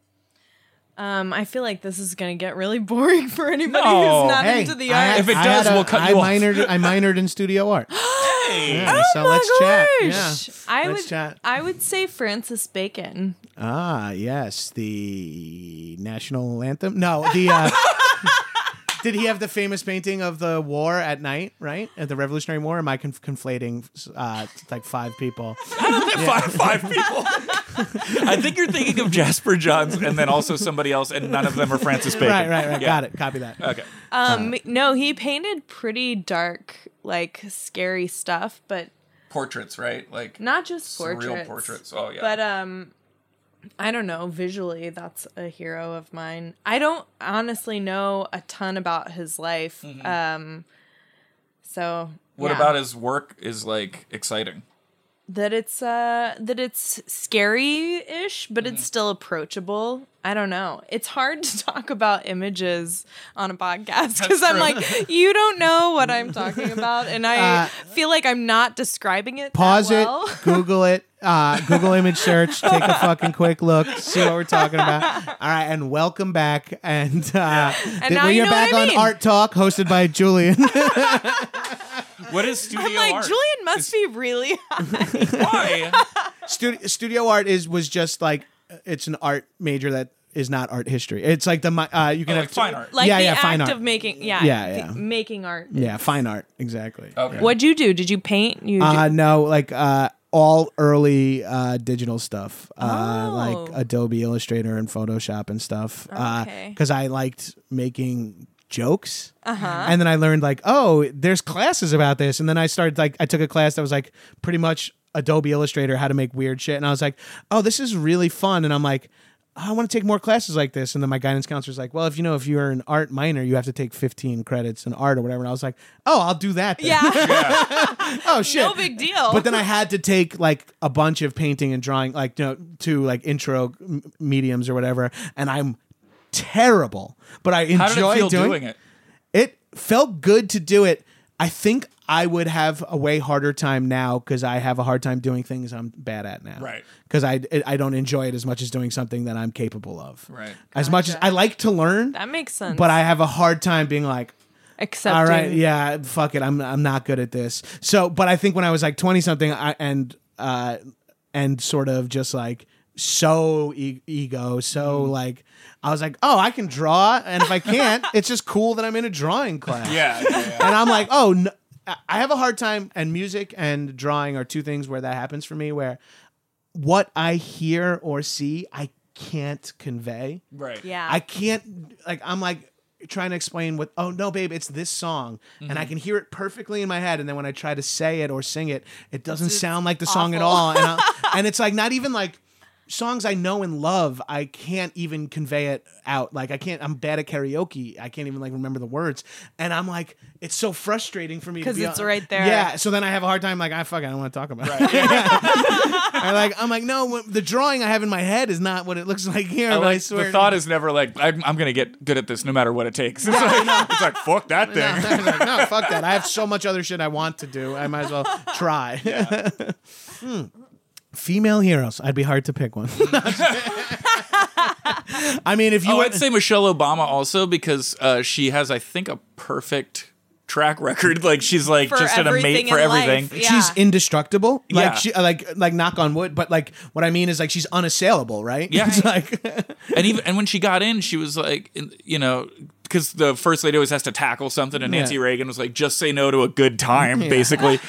Speaker 4: I feel like this is gonna get really boring for anybody
Speaker 3: No.
Speaker 4: who's not
Speaker 1: Hey,
Speaker 4: into the
Speaker 1: I
Speaker 4: art.
Speaker 1: had-
Speaker 3: If it
Speaker 1: I
Speaker 3: does,
Speaker 1: had
Speaker 3: we'll cut you off.
Speaker 1: I minored in studio art.
Speaker 3: Hey.
Speaker 1: Yeah, so let's chat. Yeah.
Speaker 4: Gosh.
Speaker 1: Let's chat.
Speaker 4: I would say Francis Bacon.
Speaker 1: Ah, yes. The national anthem? No, the did he have the famous painting of the war at night, right? At the Revolutionary War? Am I conflating like 5 people?
Speaker 3: Five people. I think you're thinking of Jasper Johns and then also somebody else, and none of them are Francis Bacon.
Speaker 1: Right.
Speaker 3: Yeah.
Speaker 1: Got it. Copy that.
Speaker 3: Okay.
Speaker 4: No, he painted pretty dark, like scary stuff, but
Speaker 3: Portraits, right? Like
Speaker 4: not just
Speaker 3: surreal
Speaker 4: portraits.
Speaker 3: portraits. Oh yeah.
Speaker 4: But I don't know. Visually, that's a hero of mine. I don't honestly know a ton about his life. So
Speaker 3: what
Speaker 4: yeah.
Speaker 3: about his work is like exciting?
Speaker 4: that it's scary-ish, but it's still approachable. I don't know. It's hard to talk about images on a podcast because I'm
Speaker 3: true.
Speaker 4: like, you don't know what I'm talking about, and I feel like I'm not describing it.
Speaker 1: Pause
Speaker 4: that well.
Speaker 1: it, Google it, Google image search, take a fucking quick look, see what we're talking about. All right, and welcome back. And,
Speaker 4: now
Speaker 1: we're
Speaker 4: you know
Speaker 1: back
Speaker 4: what I
Speaker 1: on
Speaker 4: mean.
Speaker 1: Art Talk, hosted by Julian.
Speaker 3: What is studio
Speaker 4: I'm like,
Speaker 3: art?
Speaker 4: Julian must be really high.
Speaker 3: Why?
Speaker 1: Studio art was just like it's an art major that is not art history. It's like you can
Speaker 3: like
Speaker 1: have
Speaker 3: fine art.
Speaker 4: Like
Speaker 1: Yeah,
Speaker 4: the
Speaker 1: yeah, fine
Speaker 4: act
Speaker 1: art.
Speaker 4: of making,
Speaker 1: Yeah.
Speaker 4: making art.
Speaker 1: Yeah, fine art, exactly.
Speaker 3: Okay.
Speaker 4: What'd you do? Did you paint?
Speaker 1: No, like all early digital stuff,
Speaker 4: Oh.
Speaker 1: like Adobe Illustrator and Photoshop and stuff.
Speaker 4: Okay.
Speaker 1: Because I liked making jokes. And then I learned like, oh, there's classes about this. And then I started I took a class that was like pretty much Adobe Illustrator, how to make weird shit. And I was like, oh, this is really fun. And I'm like, I want to take more classes like this. And then my guidance counselor's like, well, if you're an art minor, you have to take 15 credits in art or whatever. And I was like, oh, I'll do that then.
Speaker 4: Yeah.
Speaker 1: Oh shit.
Speaker 4: No big deal.
Speaker 1: But then I had to take like a bunch of painting and drawing, like to like intro mediums or whatever, and I'm terrible. But I
Speaker 3: How did it
Speaker 1: enjoy
Speaker 3: feel
Speaker 1: doing
Speaker 3: doing it?
Speaker 1: it. Felt good to do it. I think I would have a way harder time now because I have a hard time doing things I'm bad at now.
Speaker 3: Right.
Speaker 1: Because I don't enjoy it as much as doing something that I'm capable of.
Speaker 3: Right.
Speaker 1: As much as I like to learn,
Speaker 4: that makes sense.
Speaker 1: but I have a hard time being like,
Speaker 4: accepting.
Speaker 1: all right, yeah, fuck it. I'm not good at this. So, but I think when I was like 20 something, and sort of just like so ego, so like I was like, oh, I can draw, and if I can't, it's just cool that I'm in a drawing class.
Speaker 3: Yeah.
Speaker 1: And I'm like, oh, no, I have a hard time, and music and drawing are two things where that happens for me. Where what I hear or see, I can't convey.
Speaker 3: Right.
Speaker 4: Yeah.
Speaker 1: I can't, like, I'm like trying to explain what, oh no, babe, it's this song. And I can hear it perfectly in my head. And then when I try to say it or sing it, it doesn't
Speaker 4: It's
Speaker 1: sound like the song at
Speaker 4: awful.
Speaker 1: all. And it's like, not even like songs I know and love, I can't even convey it out. Like I'm bad at karaoke. I can't even like remember the words. And I'm like, it's so frustrating for me.
Speaker 4: 'Cause
Speaker 1: to be
Speaker 4: it's right there.
Speaker 1: Yeah. So then I have a hard time, like, I don't want to talk about it. I'm like, no, the drawing I have in my head is not what it looks like here. But I swear.
Speaker 3: The thought is never like, I'm going to get good at this no matter what it takes. It's like, fuck that thing.
Speaker 1: I was like, no, fuck that. I have so much other shit I want to do. I might as well try. Female heroes. I'd be hard to pick one. I mean, if you
Speaker 3: I'd say Michelle Obama also because she has, I think, a perfect track record. Like she's like
Speaker 4: For
Speaker 3: just an amazing
Speaker 4: everything
Speaker 3: for
Speaker 4: in
Speaker 3: everything.
Speaker 4: life. Yeah.
Speaker 1: she's indestructible. Like
Speaker 3: Yeah.
Speaker 1: she like knock on wood, but like what I mean is like she's unassailable, right?
Speaker 3: Yeah.
Speaker 1: It's like
Speaker 3: And when she got in, she was like, because the first lady always has to tackle something, and Nancy
Speaker 1: Yeah.
Speaker 3: Reagan was like, just say no to a good time, basically.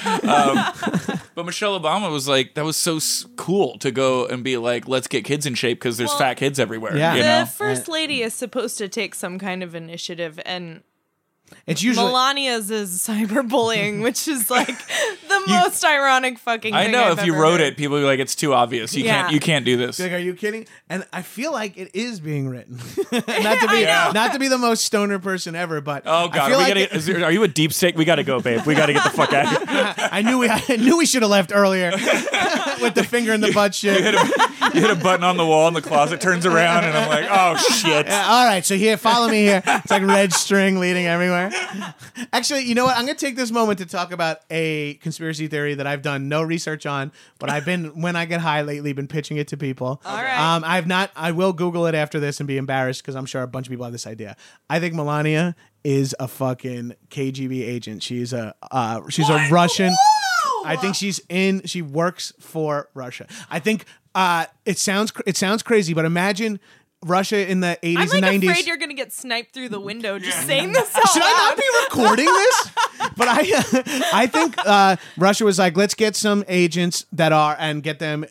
Speaker 3: But Michelle Obama was like, that was so cool to go and be like, let's get kids in shape because there's
Speaker 4: Well,
Speaker 3: fat kids everywhere.
Speaker 1: Yeah.
Speaker 3: You
Speaker 4: The
Speaker 3: know?
Speaker 4: first lady is supposed to take some kind of initiative, and
Speaker 1: it's usually
Speaker 4: Melania's is cyberbullying, which is like the most ironic fucking
Speaker 3: I
Speaker 4: thing
Speaker 3: know
Speaker 4: I've
Speaker 3: if you
Speaker 4: ever
Speaker 3: wrote
Speaker 4: heard.
Speaker 3: it, people would be like, it's too obvious.
Speaker 4: Yeah.
Speaker 3: You can't do this.
Speaker 1: like, are you kidding? And I feel like it is being written. not
Speaker 4: know.
Speaker 1: to be the most stoner person ever, but
Speaker 3: Oh
Speaker 1: I
Speaker 3: God,
Speaker 1: feel like
Speaker 3: are you a deep state? We gotta go, babe. We gotta get the fuck out of here.
Speaker 1: I knew we should have left earlier with the finger in the butt shit.
Speaker 3: You hit a button on the wall in the closet, turns around, and I'm like, oh shit.
Speaker 1: Yeah, all right, so here, follow me here. It's like red string leading everywhere. Actually, you know what? I'm going to take this moment to talk about a conspiracy theory that I've done no research on, but I've been, when I get high lately, been pitching it to people.
Speaker 4: All right.
Speaker 1: I will Google it after this and be embarrassed because I'm sure a bunch of people have this idea. I think Melania is a fucking KGB agent. She's a Russian.
Speaker 4: Whoa!
Speaker 1: I think she works for Russia. I think it sounds crazy, but imagine Russia in the 80s
Speaker 4: I'm
Speaker 1: and
Speaker 4: like
Speaker 1: 90s.
Speaker 4: afraid you're gonna get sniped through the window just saying this out
Speaker 1: Should I
Speaker 4: loud.
Speaker 1: not be recording this? But I think Russia was like, let's get some agents that are and get them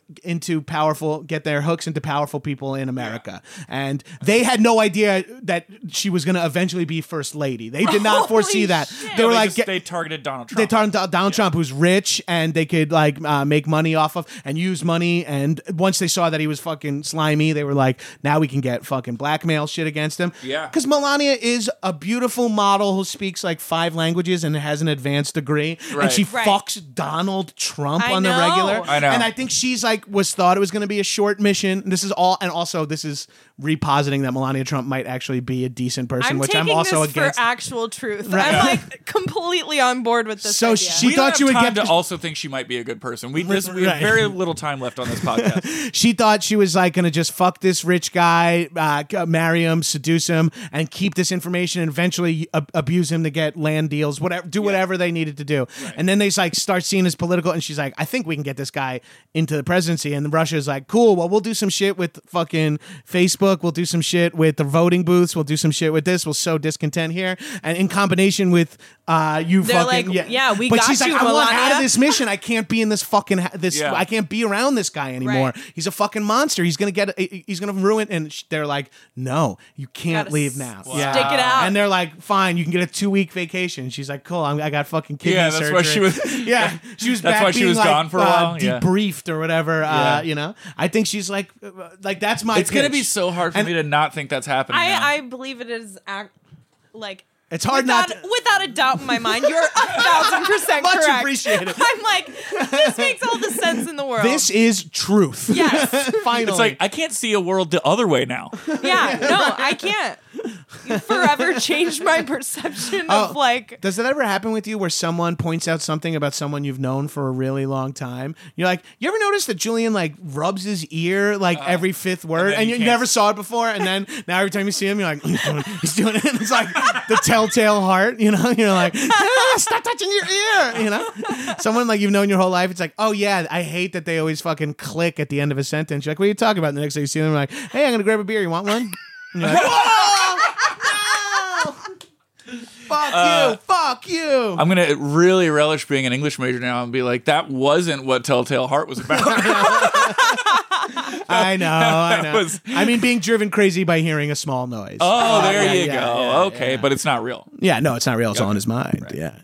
Speaker 1: get their hooks into powerful people in America. And they had no idea that she was going to eventually be first lady. They did not foresee that.
Speaker 4: shit.
Speaker 1: They were
Speaker 3: They
Speaker 1: like,
Speaker 3: they targeted Donald Trump.
Speaker 1: they targeted Donald Trump, who's rich and they could like make money off of and use money. And once they saw that he was fucking slimy, they were like, now we can get fucking blackmail shit against him.
Speaker 3: Yeah.
Speaker 1: Because Melania is a beautiful model who speaks like 5 languages and has an advanced degree. And
Speaker 3: Right.
Speaker 1: she
Speaker 4: Right.
Speaker 1: fucks Donald Trump
Speaker 4: I
Speaker 1: on the
Speaker 4: know.
Speaker 1: regular.
Speaker 3: I know.
Speaker 1: And I think she's like, thought it was going to be a short mission. This is all, and also this is repositing that Melania Trump might actually be a decent person,
Speaker 4: I'm
Speaker 1: which
Speaker 4: taking
Speaker 1: I'm also
Speaker 4: this
Speaker 1: against.
Speaker 4: for actual truth.
Speaker 1: Right.
Speaker 4: I'm like completely on board with this.
Speaker 1: So
Speaker 4: idea.
Speaker 1: she
Speaker 3: we
Speaker 1: thought
Speaker 3: don't
Speaker 1: you
Speaker 3: have
Speaker 1: would
Speaker 3: time
Speaker 1: get
Speaker 3: to also think she might be a good person. We have
Speaker 1: Right.
Speaker 3: very little time left on this podcast.
Speaker 1: She thought she was like going to just fuck this rich guy, marry him, seduce him, and keep this information and eventually abuse him to get land deals, whatever they needed to do. And then they like start seeing his political, and she's like, I think we can get this guy into the presidency. And Russia's like, cool, well, we'll do some shit with fucking Facebook. We'll do some shit with the voting booths. We'll do some shit with this. We'll sow discontent here. And in combination with you
Speaker 4: They're
Speaker 1: fucking...
Speaker 4: like, yeah, we
Speaker 1: but
Speaker 4: got
Speaker 1: she's
Speaker 4: you,
Speaker 1: like, I want out of
Speaker 4: Melania.
Speaker 1: this mission. I can't be in this fucking...
Speaker 3: Yeah.
Speaker 1: I can't be around this guy anymore.
Speaker 4: Right.
Speaker 1: He's a fucking monster. He's gonna ruin. And they're like, no, you can't
Speaker 4: Gotta
Speaker 1: leave now.
Speaker 4: stick it out.
Speaker 1: And they're like, fine, you can get a 2-week vacation. She's like, cool. I got fucking kidney
Speaker 3: Yeah, that's
Speaker 1: surgery.
Speaker 3: why she was-
Speaker 1: Yeah, she was.
Speaker 3: That's
Speaker 1: back
Speaker 3: why she
Speaker 1: being,
Speaker 3: was
Speaker 1: like,
Speaker 3: gone for a while? Yeah.
Speaker 1: debriefed or whatever.
Speaker 3: Yeah.
Speaker 1: You know, I think she's like that's my.
Speaker 3: It's gonna
Speaker 1: pitch.
Speaker 3: be so hard for
Speaker 1: And
Speaker 3: me to not think that's happening. now.
Speaker 4: I believe it is like.
Speaker 1: It's hard
Speaker 4: without,
Speaker 1: not to-
Speaker 4: without a doubt in my mind, you're 1,000%
Speaker 1: Much
Speaker 4: correct.
Speaker 1: appreciated.
Speaker 4: I'm like, this makes all the sense in the world.
Speaker 1: This is truth.
Speaker 4: Yes.
Speaker 1: Finally.
Speaker 3: It's like I can't see a world the other way now.
Speaker 4: Yeah, no, I can't. You forever changed my perception of like.
Speaker 1: Does that ever happen with you where someone points out something about someone you've known for a really long time? You're like, you ever notice that Julian like rubs his ear like every 5th word,
Speaker 3: then
Speaker 1: and
Speaker 3: you
Speaker 1: you
Speaker 3: can't
Speaker 1: never saw it before, and then now every time you see him, you're like, he's doing it. And it's like the telltale heart, you know? You're like, stop touching your ear, you know? Someone like you've known your whole life, it's like, oh yeah, I hate that they always fucking click at the end of a sentence. You're like, what are you talking about? And the next day you see them, you're like, hey, I'm gonna grab a beer. You want one? And you're like, whoa! Fuck you.
Speaker 3: I'm gonna really relish being an English major now and be like, that wasn't what Telltale Heart was about.
Speaker 1: I know.
Speaker 3: was-
Speaker 1: I mean, being driven crazy by hearing a small noise.
Speaker 3: Oh, there
Speaker 1: yeah,
Speaker 3: you
Speaker 1: yeah,
Speaker 3: go.
Speaker 1: yeah,
Speaker 3: okay,
Speaker 1: yeah.
Speaker 3: but it's not real.
Speaker 1: Yeah, no, it's not real. It's all in his mind.
Speaker 3: Right.
Speaker 1: Yeah.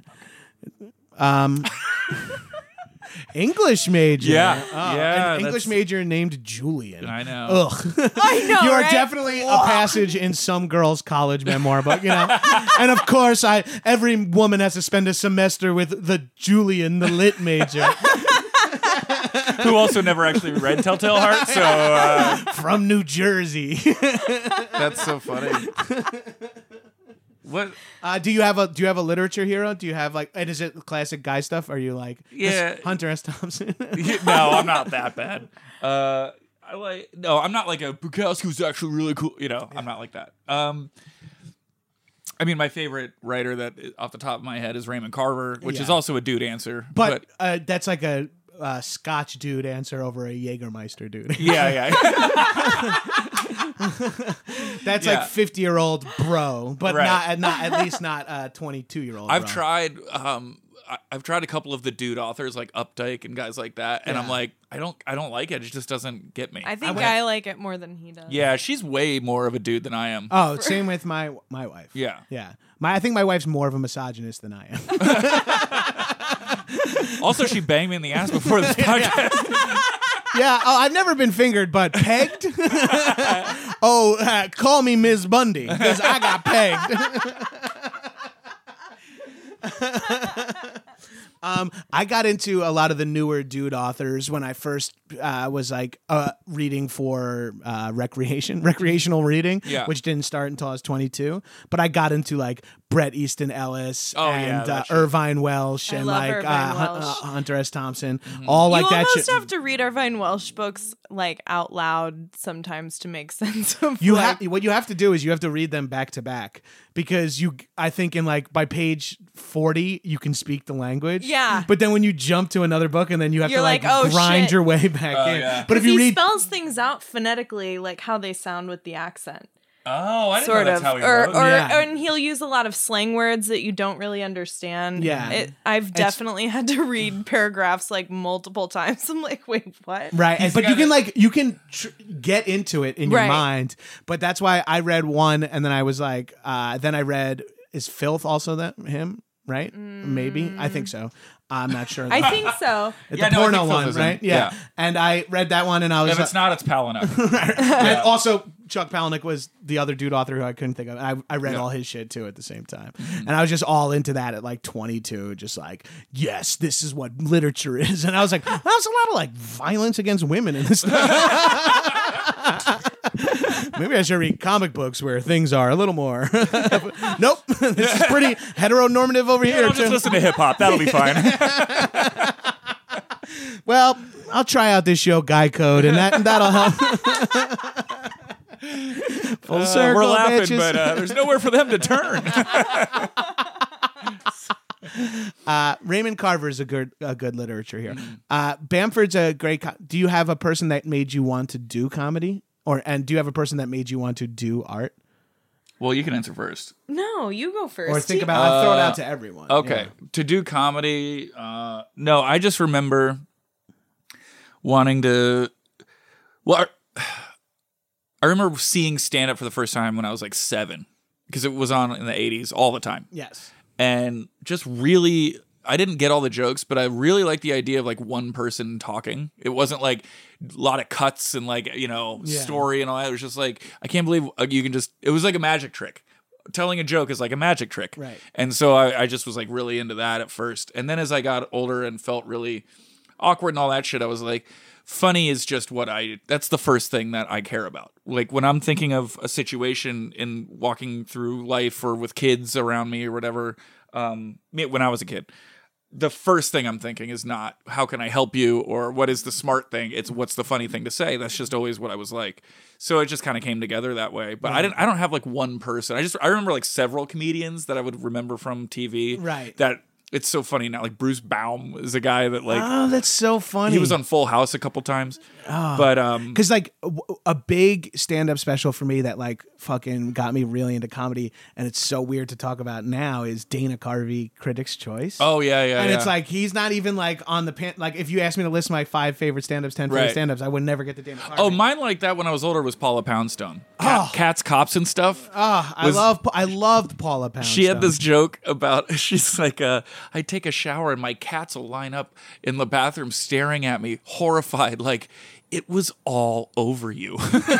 Speaker 1: English major.
Speaker 3: Yeah.
Speaker 1: Oh,
Speaker 3: Yeah,
Speaker 1: an English
Speaker 3: that's-
Speaker 1: major named Julian.
Speaker 3: I know.
Speaker 1: Ugh.
Speaker 4: I know.
Speaker 1: You are
Speaker 4: right?
Speaker 1: definitely a passage in some girl's college memoir book, you know. And of course, every woman has to spend a semester with the Julian, the lit major
Speaker 3: Who also never actually read Telltale Heart, so
Speaker 1: from New Jersey.
Speaker 3: that's so funny. What?
Speaker 1: Do you have a literature hero? Do you have and is it classic guy stuff? Are you like
Speaker 3: Yeah.
Speaker 1: Hunter S. Thompson?
Speaker 3: No, I'm not that bad. I'm not like a Bukowski was actually really cool. You know, I'm not like that. I mean, my favorite writer that off the top of my head is Raymond Carver, which is
Speaker 1: Yeah.
Speaker 3: also a dude answer.
Speaker 1: But that's like a Scotch dude answer over a Jägermeister dude.
Speaker 3: yeah.
Speaker 1: That's
Speaker 3: Yeah.
Speaker 1: like 50-year-old bro, but
Speaker 3: Right.
Speaker 1: not at least not 22-year-old.
Speaker 3: I've
Speaker 1: bro.
Speaker 3: tried. I've tried a couple of the dude authors like Updike and guys like that, and I'm
Speaker 1: Yeah.
Speaker 3: like, I don't like it. It just doesn't get me.
Speaker 4: I think I like it more than he does.
Speaker 3: Yeah, she's way more of a dude than I am.
Speaker 1: Oh, same with my wife.
Speaker 3: Yeah.
Speaker 1: Yeah. I think my wife's more of a misogynist than I am.
Speaker 3: Also, she banged me in the ass before this podcast.
Speaker 1: Yeah. Oh, I've never been fingered, but pegged. Call me Ms. Bundy because I got pegged. I got into a lot of the newer dude authors when I first was reading for recreational reading,
Speaker 3: Yeah.
Speaker 1: which didn't start until I was 22. But I got into like Bret Easton Ellis
Speaker 3: Oh, yeah,
Speaker 1: and
Speaker 3: that shit.
Speaker 1: Irvine Welsh
Speaker 4: I
Speaker 1: and
Speaker 4: love
Speaker 1: like
Speaker 4: Irvine Welsh.
Speaker 1: Hunter S. Thompson, all like
Speaker 4: you
Speaker 1: that
Speaker 4: almost
Speaker 1: shit.
Speaker 4: have to read Irvine Welsh books like out loud sometimes to make sense of
Speaker 1: You
Speaker 4: like,
Speaker 1: have what you have to do is you have to read them back to back because I think in like by page 40 you can speak the language.
Speaker 4: Yeah.
Speaker 1: But then when you jump to another book and then you have
Speaker 4: You're
Speaker 1: to like,
Speaker 4: like, oh,
Speaker 1: grind
Speaker 4: shit.
Speaker 1: your way back in.
Speaker 3: yeah.
Speaker 1: But if
Speaker 4: he
Speaker 1: you read
Speaker 4: spells things out phonetically like how they sound with the accent.
Speaker 3: Oh, I didn't
Speaker 4: Sort
Speaker 3: know that's
Speaker 4: of,
Speaker 3: how he
Speaker 4: or,
Speaker 3: wrote.
Speaker 4: or
Speaker 1: Yeah.
Speaker 4: and he'll use a lot of slang words that you don't really understand.
Speaker 1: Yeah.
Speaker 4: I've definitely had to read paragraphs like multiple times. I'm like, wait, what?
Speaker 1: right,
Speaker 3: He's
Speaker 1: but
Speaker 3: the
Speaker 1: you
Speaker 3: guy
Speaker 1: can you can get into it in your
Speaker 4: Right.
Speaker 1: mind. But that's why I read one and then I was like, then I read is Filth also him? Right? Maybe. I think so. I'm not sure.
Speaker 4: I think so.
Speaker 1: It's
Speaker 3: Yeah,
Speaker 1: the
Speaker 3: no, I
Speaker 1: porno
Speaker 3: think Filth
Speaker 1: one,
Speaker 3: is in.
Speaker 1: right?
Speaker 3: Yeah.
Speaker 1: And I read that one and I was
Speaker 3: If it's not, it's Palahniuk.
Speaker 1: And also, Chuck Palahniuk was the other dude author who I couldn't think of. I read
Speaker 3: Yeah.
Speaker 1: all his shit too at the same time. And I was just all into that at like 22, just like, yes, this is what literature is. And I was like, there's a lot of like violence against women in this stuff. Maybe I should read comic books where things are a little more. Nope. This is pretty heteronormative over here.
Speaker 3: I'll just
Speaker 1: too.
Speaker 3: listen to hip hop. That'll be fine.
Speaker 1: Well, I'll try out this show, Guy Code, and that'll help. Full circle,
Speaker 3: We're laughing,
Speaker 1: bitches.
Speaker 3: but there's nowhere for them to turn.
Speaker 1: Raymond Carver is a good literature here. Bamford's a great. Do you have a person that made you want to do comedy, and do you have a person that made you want to do art,
Speaker 3: Well, you can answer first.
Speaker 4: No, you go first.
Speaker 1: or think about? I'll throw it out to everyone.
Speaker 3: Okay. To do comedy, no, I just remember wanting to. Well, I remember seeing stand up for the first time when I was like 7 because it was on in the 80s all the time.
Speaker 1: Yes.
Speaker 3: And just really, I didn't get all the jokes, but I really liked the idea of like one person talking. It wasn't like a lot of cuts and like, story and all that. It was just like, I can't believe you can just, it was like a magic trick. Telling a joke is like a magic trick.
Speaker 1: Right.
Speaker 3: And so I just was like really into that at first. And then as I got older and felt really awkward and all that shit, I was like, funny is just that's the first thing that I care about. Like when I'm thinking of a situation in walking through life or with kids around me or whatever, when I was a kid, the first thing I'm thinking is not how can I help you or what is the smart thing. It's what's the funny thing to say. That's just always what I was like. So it just kind of came together that way. But I don't have like one person. I remember like several comedians that I would remember from TV.
Speaker 1: Right.
Speaker 3: That it's so funny now. Like Bruce Baum is a guy that like
Speaker 1: Oh, that's so funny.
Speaker 3: he was on Full House a couple times, but
Speaker 1: Because like a big stand-up special for me that like fucking got me really into comedy, and it's so weird to talk about now, is Dana Carvey Critics' Choice.
Speaker 3: oh yeah,
Speaker 1: And it's like he's not even like on the like if you asked me to list my 5 favorite stand-ups, 10 favorite
Speaker 3: Right.
Speaker 1: stand-ups, I would never get to Dana Carvey.
Speaker 3: oh, mine like that when I was older was Paula Poundstone. Cats, Cops, and stuff.
Speaker 1: I loved Paula Poundstone.
Speaker 3: She had this joke about she's like, I take a shower and my cats will line up in the bathroom staring at me, horrified, like it was all over you.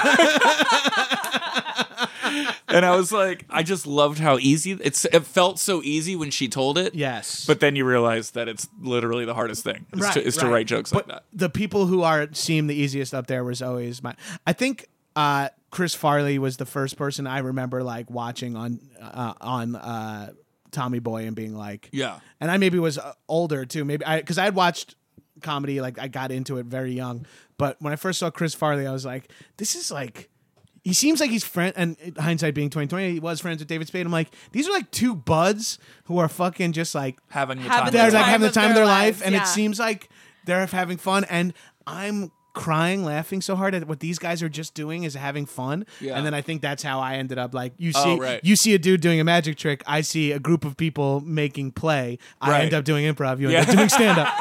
Speaker 3: And I was like, I just loved how easy it felt so easy when she told it.
Speaker 1: Yes.
Speaker 3: But then you realize that it's literally the hardest thing is to write jokes like that.
Speaker 1: The people who seem the easiest up there was always I think Chris Farley was the first person I remember like watching on Tommy Boy and being like,
Speaker 3: Yeah.
Speaker 1: And I maybe was older too, maybe because I had watched comedy, like I got into it very young. But when I first saw Chris Farley, I was like, this is like. He seems like he's friend, and hindsight being 2020, he was friends with David Spade. I'm like, these are like two buds who are fucking just like
Speaker 3: Having the time.
Speaker 1: they're like having the time of their life,
Speaker 4: lives,
Speaker 1: and
Speaker 4: yeah.
Speaker 1: it seems like they're having fun. And I'm crying, laughing so hard at what these guys are just doing is having fun.
Speaker 3: Yeah.
Speaker 1: And then I think that's how I ended up. Like you
Speaker 3: right.
Speaker 1: see a dude doing a magic trick. I see a group of people making play. I
Speaker 3: Right.
Speaker 1: end up doing improv. You end up doing stand up.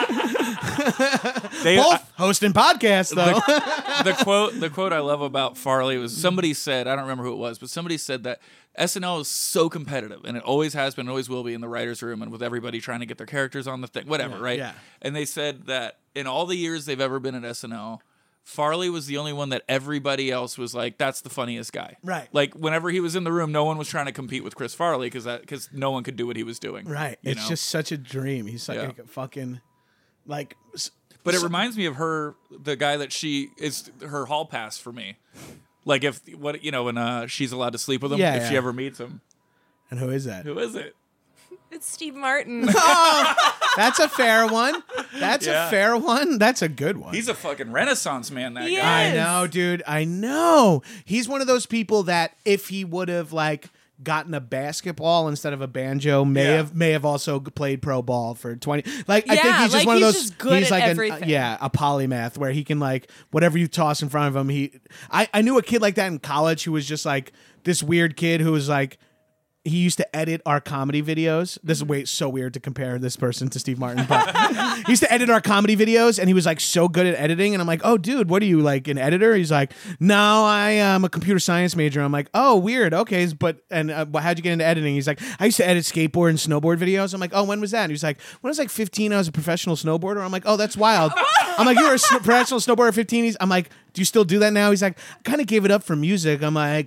Speaker 1: Both hosting podcasts though.
Speaker 3: The quote I love about Farley was somebody said, I don't remember who it was, but somebody said that SNL is so competitive, and it always has been, always will be in the writer's room and with everybody trying to get their characters on the thing, whatever, right?
Speaker 1: yeah.
Speaker 3: And they said that in all the years they've ever been at SNL, Farley was the only one that everybody else was like, that's the funniest guy.
Speaker 1: Right.
Speaker 3: Like whenever he was in the room, no one was trying to compete with Chris Farley because no one could do what he was doing.
Speaker 1: Right.
Speaker 3: you
Speaker 1: It's
Speaker 3: know?
Speaker 1: just such a dream. He's like
Speaker 3: Yeah.
Speaker 1: a fucking like.
Speaker 3: But it reminds me of her, the guy that she is her hall pass for me. Like if when she's allowed to sleep with him
Speaker 1: Yeah,
Speaker 3: if she
Speaker 1: yeah.
Speaker 3: ever meets him.
Speaker 1: And who is that?
Speaker 3: Who is it?
Speaker 4: It's Steve Martin.
Speaker 1: That's a fair one. That's
Speaker 3: Yeah.
Speaker 1: a fair one. That's a good one.
Speaker 3: He's a fucking Renaissance man, that
Speaker 4: Yeah.
Speaker 3: guy.
Speaker 1: I know, dude. I know. He's one of those people that if he would have like gotten a basketball instead of a banjo, may have also played pro ball for 20. Like I think
Speaker 4: Yeah,
Speaker 1: he's just
Speaker 4: like,
Speaker 1: one of
Speaker 4: he's
Speaker 1: those.
Speaker 4: just good
Speaker 1: he's
Speaker 4: at
Speaker 1: like
Speaker 4: everything.
Speaker 1: a polymath where he can like whatever you toss in front of him. I knew a kid like that in college who was just like this weird kid who was like. He used to edit our comedy videos. This is so weird to compare this person to Steve Martin, but he used to edit our comedy videos, and he was like so good at editing. And I'm like, oh, dude, what are you, like an editor? He's like, no, I am a computer science major. I'm like, oh, weird. Okay, but how'd you get into editing? He's like, I used to edit skateboard and snowboard videos. I'm like, oh, when was that? And he's like, when I was like 15, I was a professional snowboarder. I'm like, oh, that's wild. I'm like, you were a professional snowboarder at 15. I'm like, do you still do that now? He's like, I kind of gave it up for music. I'm like,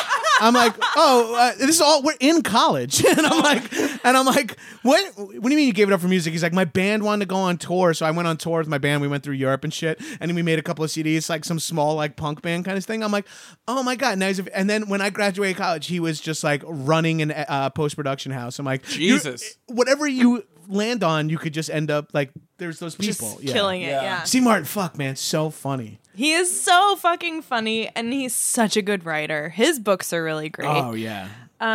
Speaker 1: this is all, we're in college. and I'm like, what do you mean you gave it up for music? He's like, my band wanted to go on tour. So I went on tour with my band. We went through Europe and shit. And then we made a couple of CDs, like some small, like punk band kind of thing. I'm like, oh my God. Now and then when I graduated college, he was just like running an post-production house. I'm like,
Speaker 3: Jesus.
Speaker 1: whatever you land on, you could just end up like, there's those people.
Speaker 4: Just killing it.
Speaker 3: Yeah.
Speaker 4: Yeah.
Speaker 1: Steve Martin, fuck man, so funny.
Speaker 4: He is so fucking funny, and he's such a good writer. His books are really great.
Speaker 1: Oh yeah.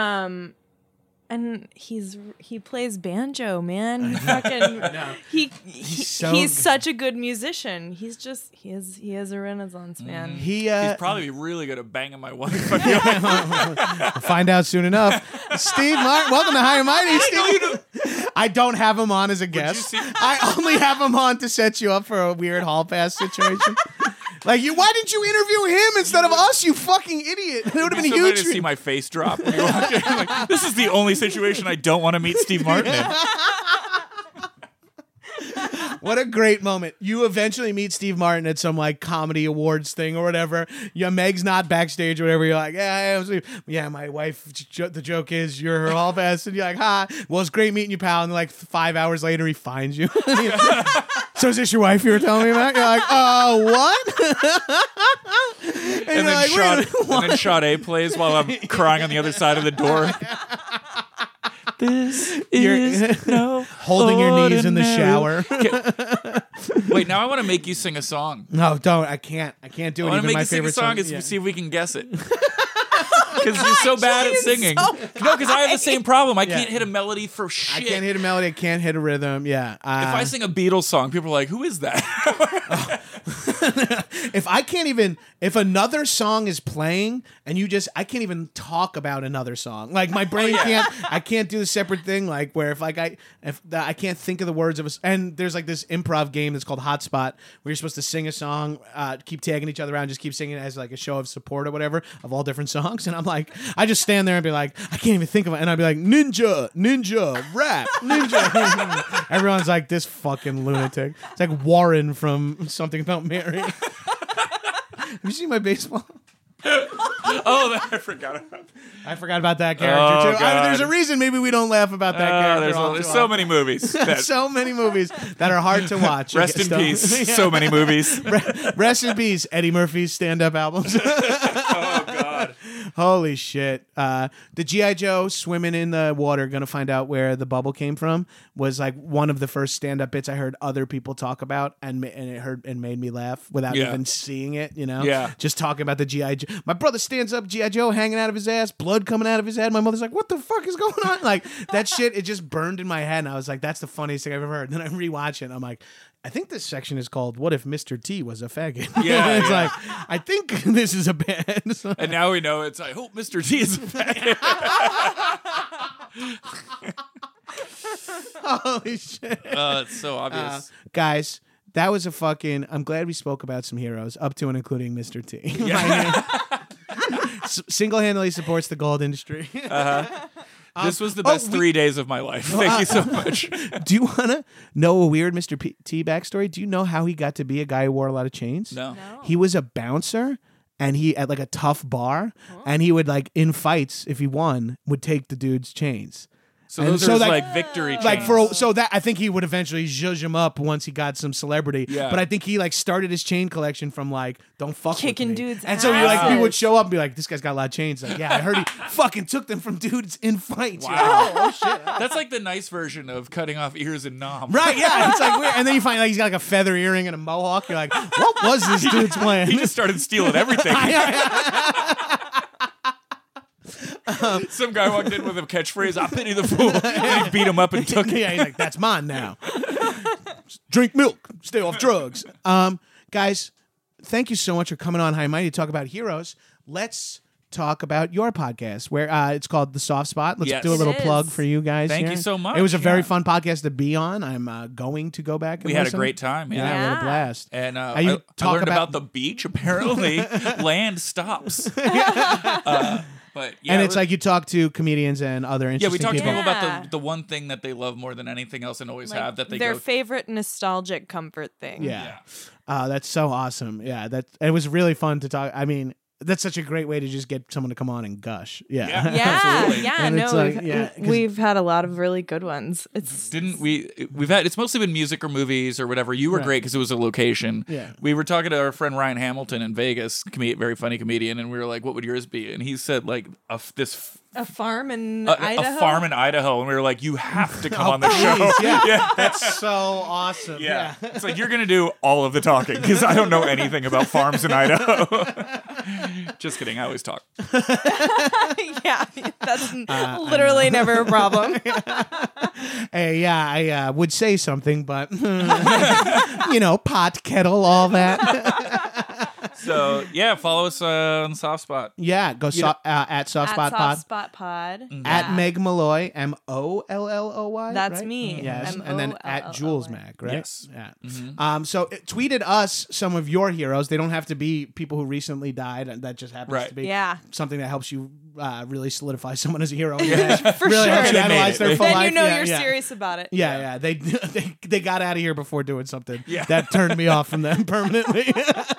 Speaker 4: And he plays banjo, man. He fucking he's
Speaker 1: so
Speaker 4: such a good musician. He is a Renaissance man.
Speaker 1: He's
Speaker 3: probably really good at banging my wife. I
Speaker 1: We'll find out soon enough. Steve Martin, welcome to High and Mighty. Steve. I don't have him on as a guest. I only have him on to set you up for a weird hall pass situation. Like why didn't you interview him instead of us? You fucking idiot! It would have been
Speaker 3: so
Speaker 1: huge.
Speaker 3: to see my face drop. When you walked in. I'm like, this is the only situation I don't want to meet Steve Martin in.
Speaker 1: What a great moment. You eventually meet Steve Martin at some like comedy awards thing or whatever. Yeah, Meg's not backstage or whatever. You're like, yeah, my wife, the joke is you're her hall pass. And you're like, ha, well, it's great meeting you, pal. And like 5 hours later, he finds you. So is this your wife you were telling me about? You're like, oh, what?
Speaker 3: And then Sade plays while I'm crying on the other side of the door. This is no
Speaker 1: holding your knees in the shower.
Speaker 3: Wait, now I want to make you sing a song.
Speaker 1: No, don't. I can't do it.
Speaker 3: I want to
Speaker 1: Even
Speaker 3: make
Speaker 1: my
Speaker 3: you sing a
Speaker 1: favorite
Speaker 3: song
Speaker 1: song.
Speaker 3: and see if we can guess it. Because you're so bad at singing. No, because I have the same problem. I can't
Speaker 1: Yeah.
Speaker 3: hit a melody for shit.
Speaker 1: I can't hit a melody. I can't hit a rhythm. Yeah.
Speaker 3: If I sing a Beatles song, people are like, "Who is that?"
Speaker 1: if another song is playing and I can't even talk about another song. Like my brain I can't do the separate thing. Like where if I can't think of the words of and there's like this improv game that's called Hotspot where you're supposed to sing a song, keep tagging each other around, just keep singing it as like a show of support or whatever of all different songs. And I'm like, I just stand there and be like, I can't even think of it. And I'd be like, ninja, rap, ninja. Everyone's like, this fucking lunatic. It's like Warren from Something About Mary. Have you seen my baseball?
Speaker 3: Oh, I forgot about that.
Speaker 1: I forgot about that character too.
Speaker 3: God.
Speaker 1: There's a reason maybe we don't laugh about that character.
Speaker 3: There's so many movies.
Speaker 1: So many movies that are hard to watch.
Speaker 3: Rest in peace. So many movies.
Speaker 1: Rest in peace, Eddie Murphy's stand-up albums.
Speaker 3: Oh God.
Speaker 1: Holy shit. The G.I. Joe swimming in the water, gonna find out where the bubble came from, was like one of the first stand-up bits I heard other people talk about and it made me laugh without even seeing it, you know?
Speaker 3: Yeah.
Speaker 1: Just talking about the G.I. Joe. My brother stands up, G.I. Joe hanging out of his ass, blood coming out of his head. My mother's like, what the fuck is going on? Like, that shit, it just burned in my head. And I was like, that's the funniest thing I've ever heard. And then I rewatch it and I'm like, I think this section is called "What If Mr. T Was a Faggot?"
Speaker 3: Yeah,
Speaker 1: It's
Speaker 3: yeah.
Speaker 1: like, I think this is a bad.
Speaker 3: And now we know it's I hope Mr. T is a faggot.
Speaker 1: Holy shit.
Speaker 3: It's so obvious.
Speaker 1: Guys, that was a fucking. I'm glad we spoke about some heroes, up to and including Mr. T. Single-handedly supports the gold industry.
Speaker 3: This was the best 3 days of my life. Thank you so much.
Speaker 1: Do you want to know a weird Mr. T backstory? Do you know how he got to be a guy who wore a lot of chains?
Speaker 3: No.
Speaker 1: He was a bouncer, and he at like a tough bar, and he would like in fights if he won would take the dude's chains.
Speaker 3: So
Speaker 1: And
Speaker 3: those
Speaker 1: so
Speaker 3: are
Speaker 1: that-
Speaker 3: like victory chains.
Speaker 1: Like so that I think he would eventually zhuzh him up once he got some celebrity.
Speaker 3: Yeah.
Speaker 1: But I think he like started his chain collection from like don't fuck
Speaker 4: Kicking
Speaker 1: with me.
Speaker 4: dudes'
Speaker 1: And so he like
Speaker 4: asses.
Speaker 1: people would show up and be like, this guy's got a lot of chains. Like, yeah, I heard he fucking took them from dudes in fights. You're like, oh shit.
Speaker 3: That's like the nice version of cutting off ears and nom.
Speaker 1: Right, yeah, it's like weird. And then you find like he's got like a feather earring and a mohawk. You're like, what was this dude's plan?
Speaker 3: He just started stealing everything. Some guy walked in with a catchphrase, "I pity the fool," and he beat him up and took it.
Speaker 1: Yeah, he's like, that's mine now. Drink milk, stay off drugs. Guys, thank you so much for coming on High Mighty to talk about heroes. Let's talk about your podcast where it's called The Soft Spot. Let's
Speaker 3: Yes.
Speaker 1: do a little
Speaker 4: It is.
Speaker 1: plug for you guys.
Speaker 3: Thank
Speaker 1: here.
Speaker 3: you so much.
Speaker 1: It was a very
Speaker 3: Yeah.
Speaker 1: fun podcast to be on. I'm going to go back and
Speaker 3: We had a
Speaker 1: listen.
Speaker 3: great time.
Speaker 1: Yeah,
Speaker 3: Yeah.
Speaker 1: we had a
Speaker 4: Yeah.
Speaker 1: blast.
Speaker 3: And
Speaker 1: you
Speaker 3: I
Speaker 1: talk
Speaker 3: learned
Speaker 1: about-
Speaker 3: about the beach. Apparently, land stops. But yeah,
Speaker 1: and it's like you talk to comedians and other
Speaker 3: yeah,
Speaker 1: interesting
Speaker 3: we talked to
Speaker 1: people.
Speaker 3: people about
Speaker 4: Yeah.
Speaker 3: the one thing that they love more than anything else and always
Speaker 4: Like,
Speaker 3: have that they
Speaker 4: their
Speaker 3: go.
Speaker 4: favorite nostalgic comfort thing.
Speaker 1: Yeah. That's so awesome. Yeah, it was really fun to talk. I mean, that's such a great way to just get someone to come on and gush. Yeah.
Speaker 4: Yeah,
Speaker 3: Absolutely.
Speaker 4: yeah,
Speaker 1: And
Speaker 4: no,
Speaker 1: it's like, yeah, 'cause-
Speaker 4: we've had a lot of really good ones. It's
Speaker 3: Didn't we've had it's mostly been music or movies or whatever. You were
Speaker 1: Right.
Speaker 3: great because it was a location.
Speaker 1: Yeah.
Speaker 3: We were talking to our friend Ryan Hamilton in Vegas, very funny comedian, and we were like, "What would yours be?" And he said like
Speaker 4: a farm in
Speaker 3: a
Speaker 4: Idaho.
Speaker 3: farm in Idaho, and we were like, "You have to come on the
Speaker 1: Please,
Speaker 3: show."
Speaker 1: yeah. That's so awesome.
Speaker 3: Yeah. It's like you're gonna do all of the talking because I don't know anything about farms in Idaho. Just kidding. I always talk.
Speaker 4: Yeah, that's literally never a problem.
Speaker 1: Hey, yeah, I would say something, but pot, kettle, all that.
Speaker 3: So yeah, follow us on Soft Spot.
Speaker 1: Yeah, go at Soft Spot
Speaker 4: At
Speaker 1: Pod.
Speaker 4: Soft Spot Pod.
Speaker 1: At
Speaker 4: Yeah.
Speaker 1: Meg Malloy, MOLLOY.
Speaker 4: That's
Speaker 1: right?
Speaker 4: me.
Speaker 1: Yes, and then at Jules Mac, right?
Speaker 3: Yes.
Speaker 1: Yeah. So tweeted us some of your heroes. They don't have to be people who recently died. And that just happens
Speaker 3: Right.
Speaker 1: to be
Speaker 4: Yeah.
Speaker 1: something that helps you really solidify someone as a hero. Yeah,
Speaker 4: For
Speaker 1: really
Speaker 4: sure.
Speaker 1: helps you
Speaker 3: They made
Speaker 1: analyze
Speaker 3: it.
Speaker 1: their full
Speaker 4: Then
Speaker 1: life.
Speaker 4: you know
Speaker 1: Yeah,
Speaker 4: you're
Speaker 1: yeah.
Speaker 4: serious about it.
Speaker 1: Yeah, yeah. They got out of here before doing something
Speaker 3: Yeah.
Speaker 1: that turned me off from them permanently.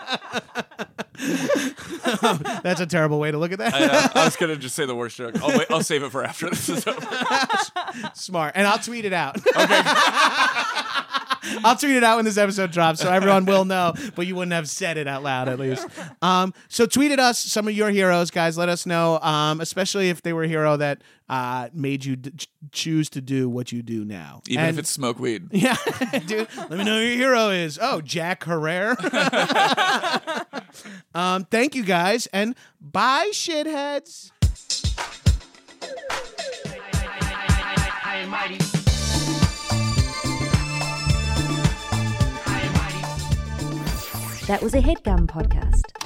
Speaker 1: That's a terrible way to look at that.
Speaker 3: I was gonna just say the worst joke. I'll save it for after this is over.
Speaker 1: Smart. And I'll tweet it out. Okay. I'll tweet it out when this episode drops so everyone will know, but you wouldn't have said it out loud at least. So tweet at us some of your heroes, guys. Let us know, especially if they were a hero that made you choose to do what you do now.
Speaker 3: Even
Speaker 1: And-
Speaker 3: if it's smoke weed.
Speaker 1: Yeah, dude. Let me know who your hero is. Oh, Jack Herrera. Thank you guys, and bye, shitheads.
Speaker 2: That was a HeadGum podcast.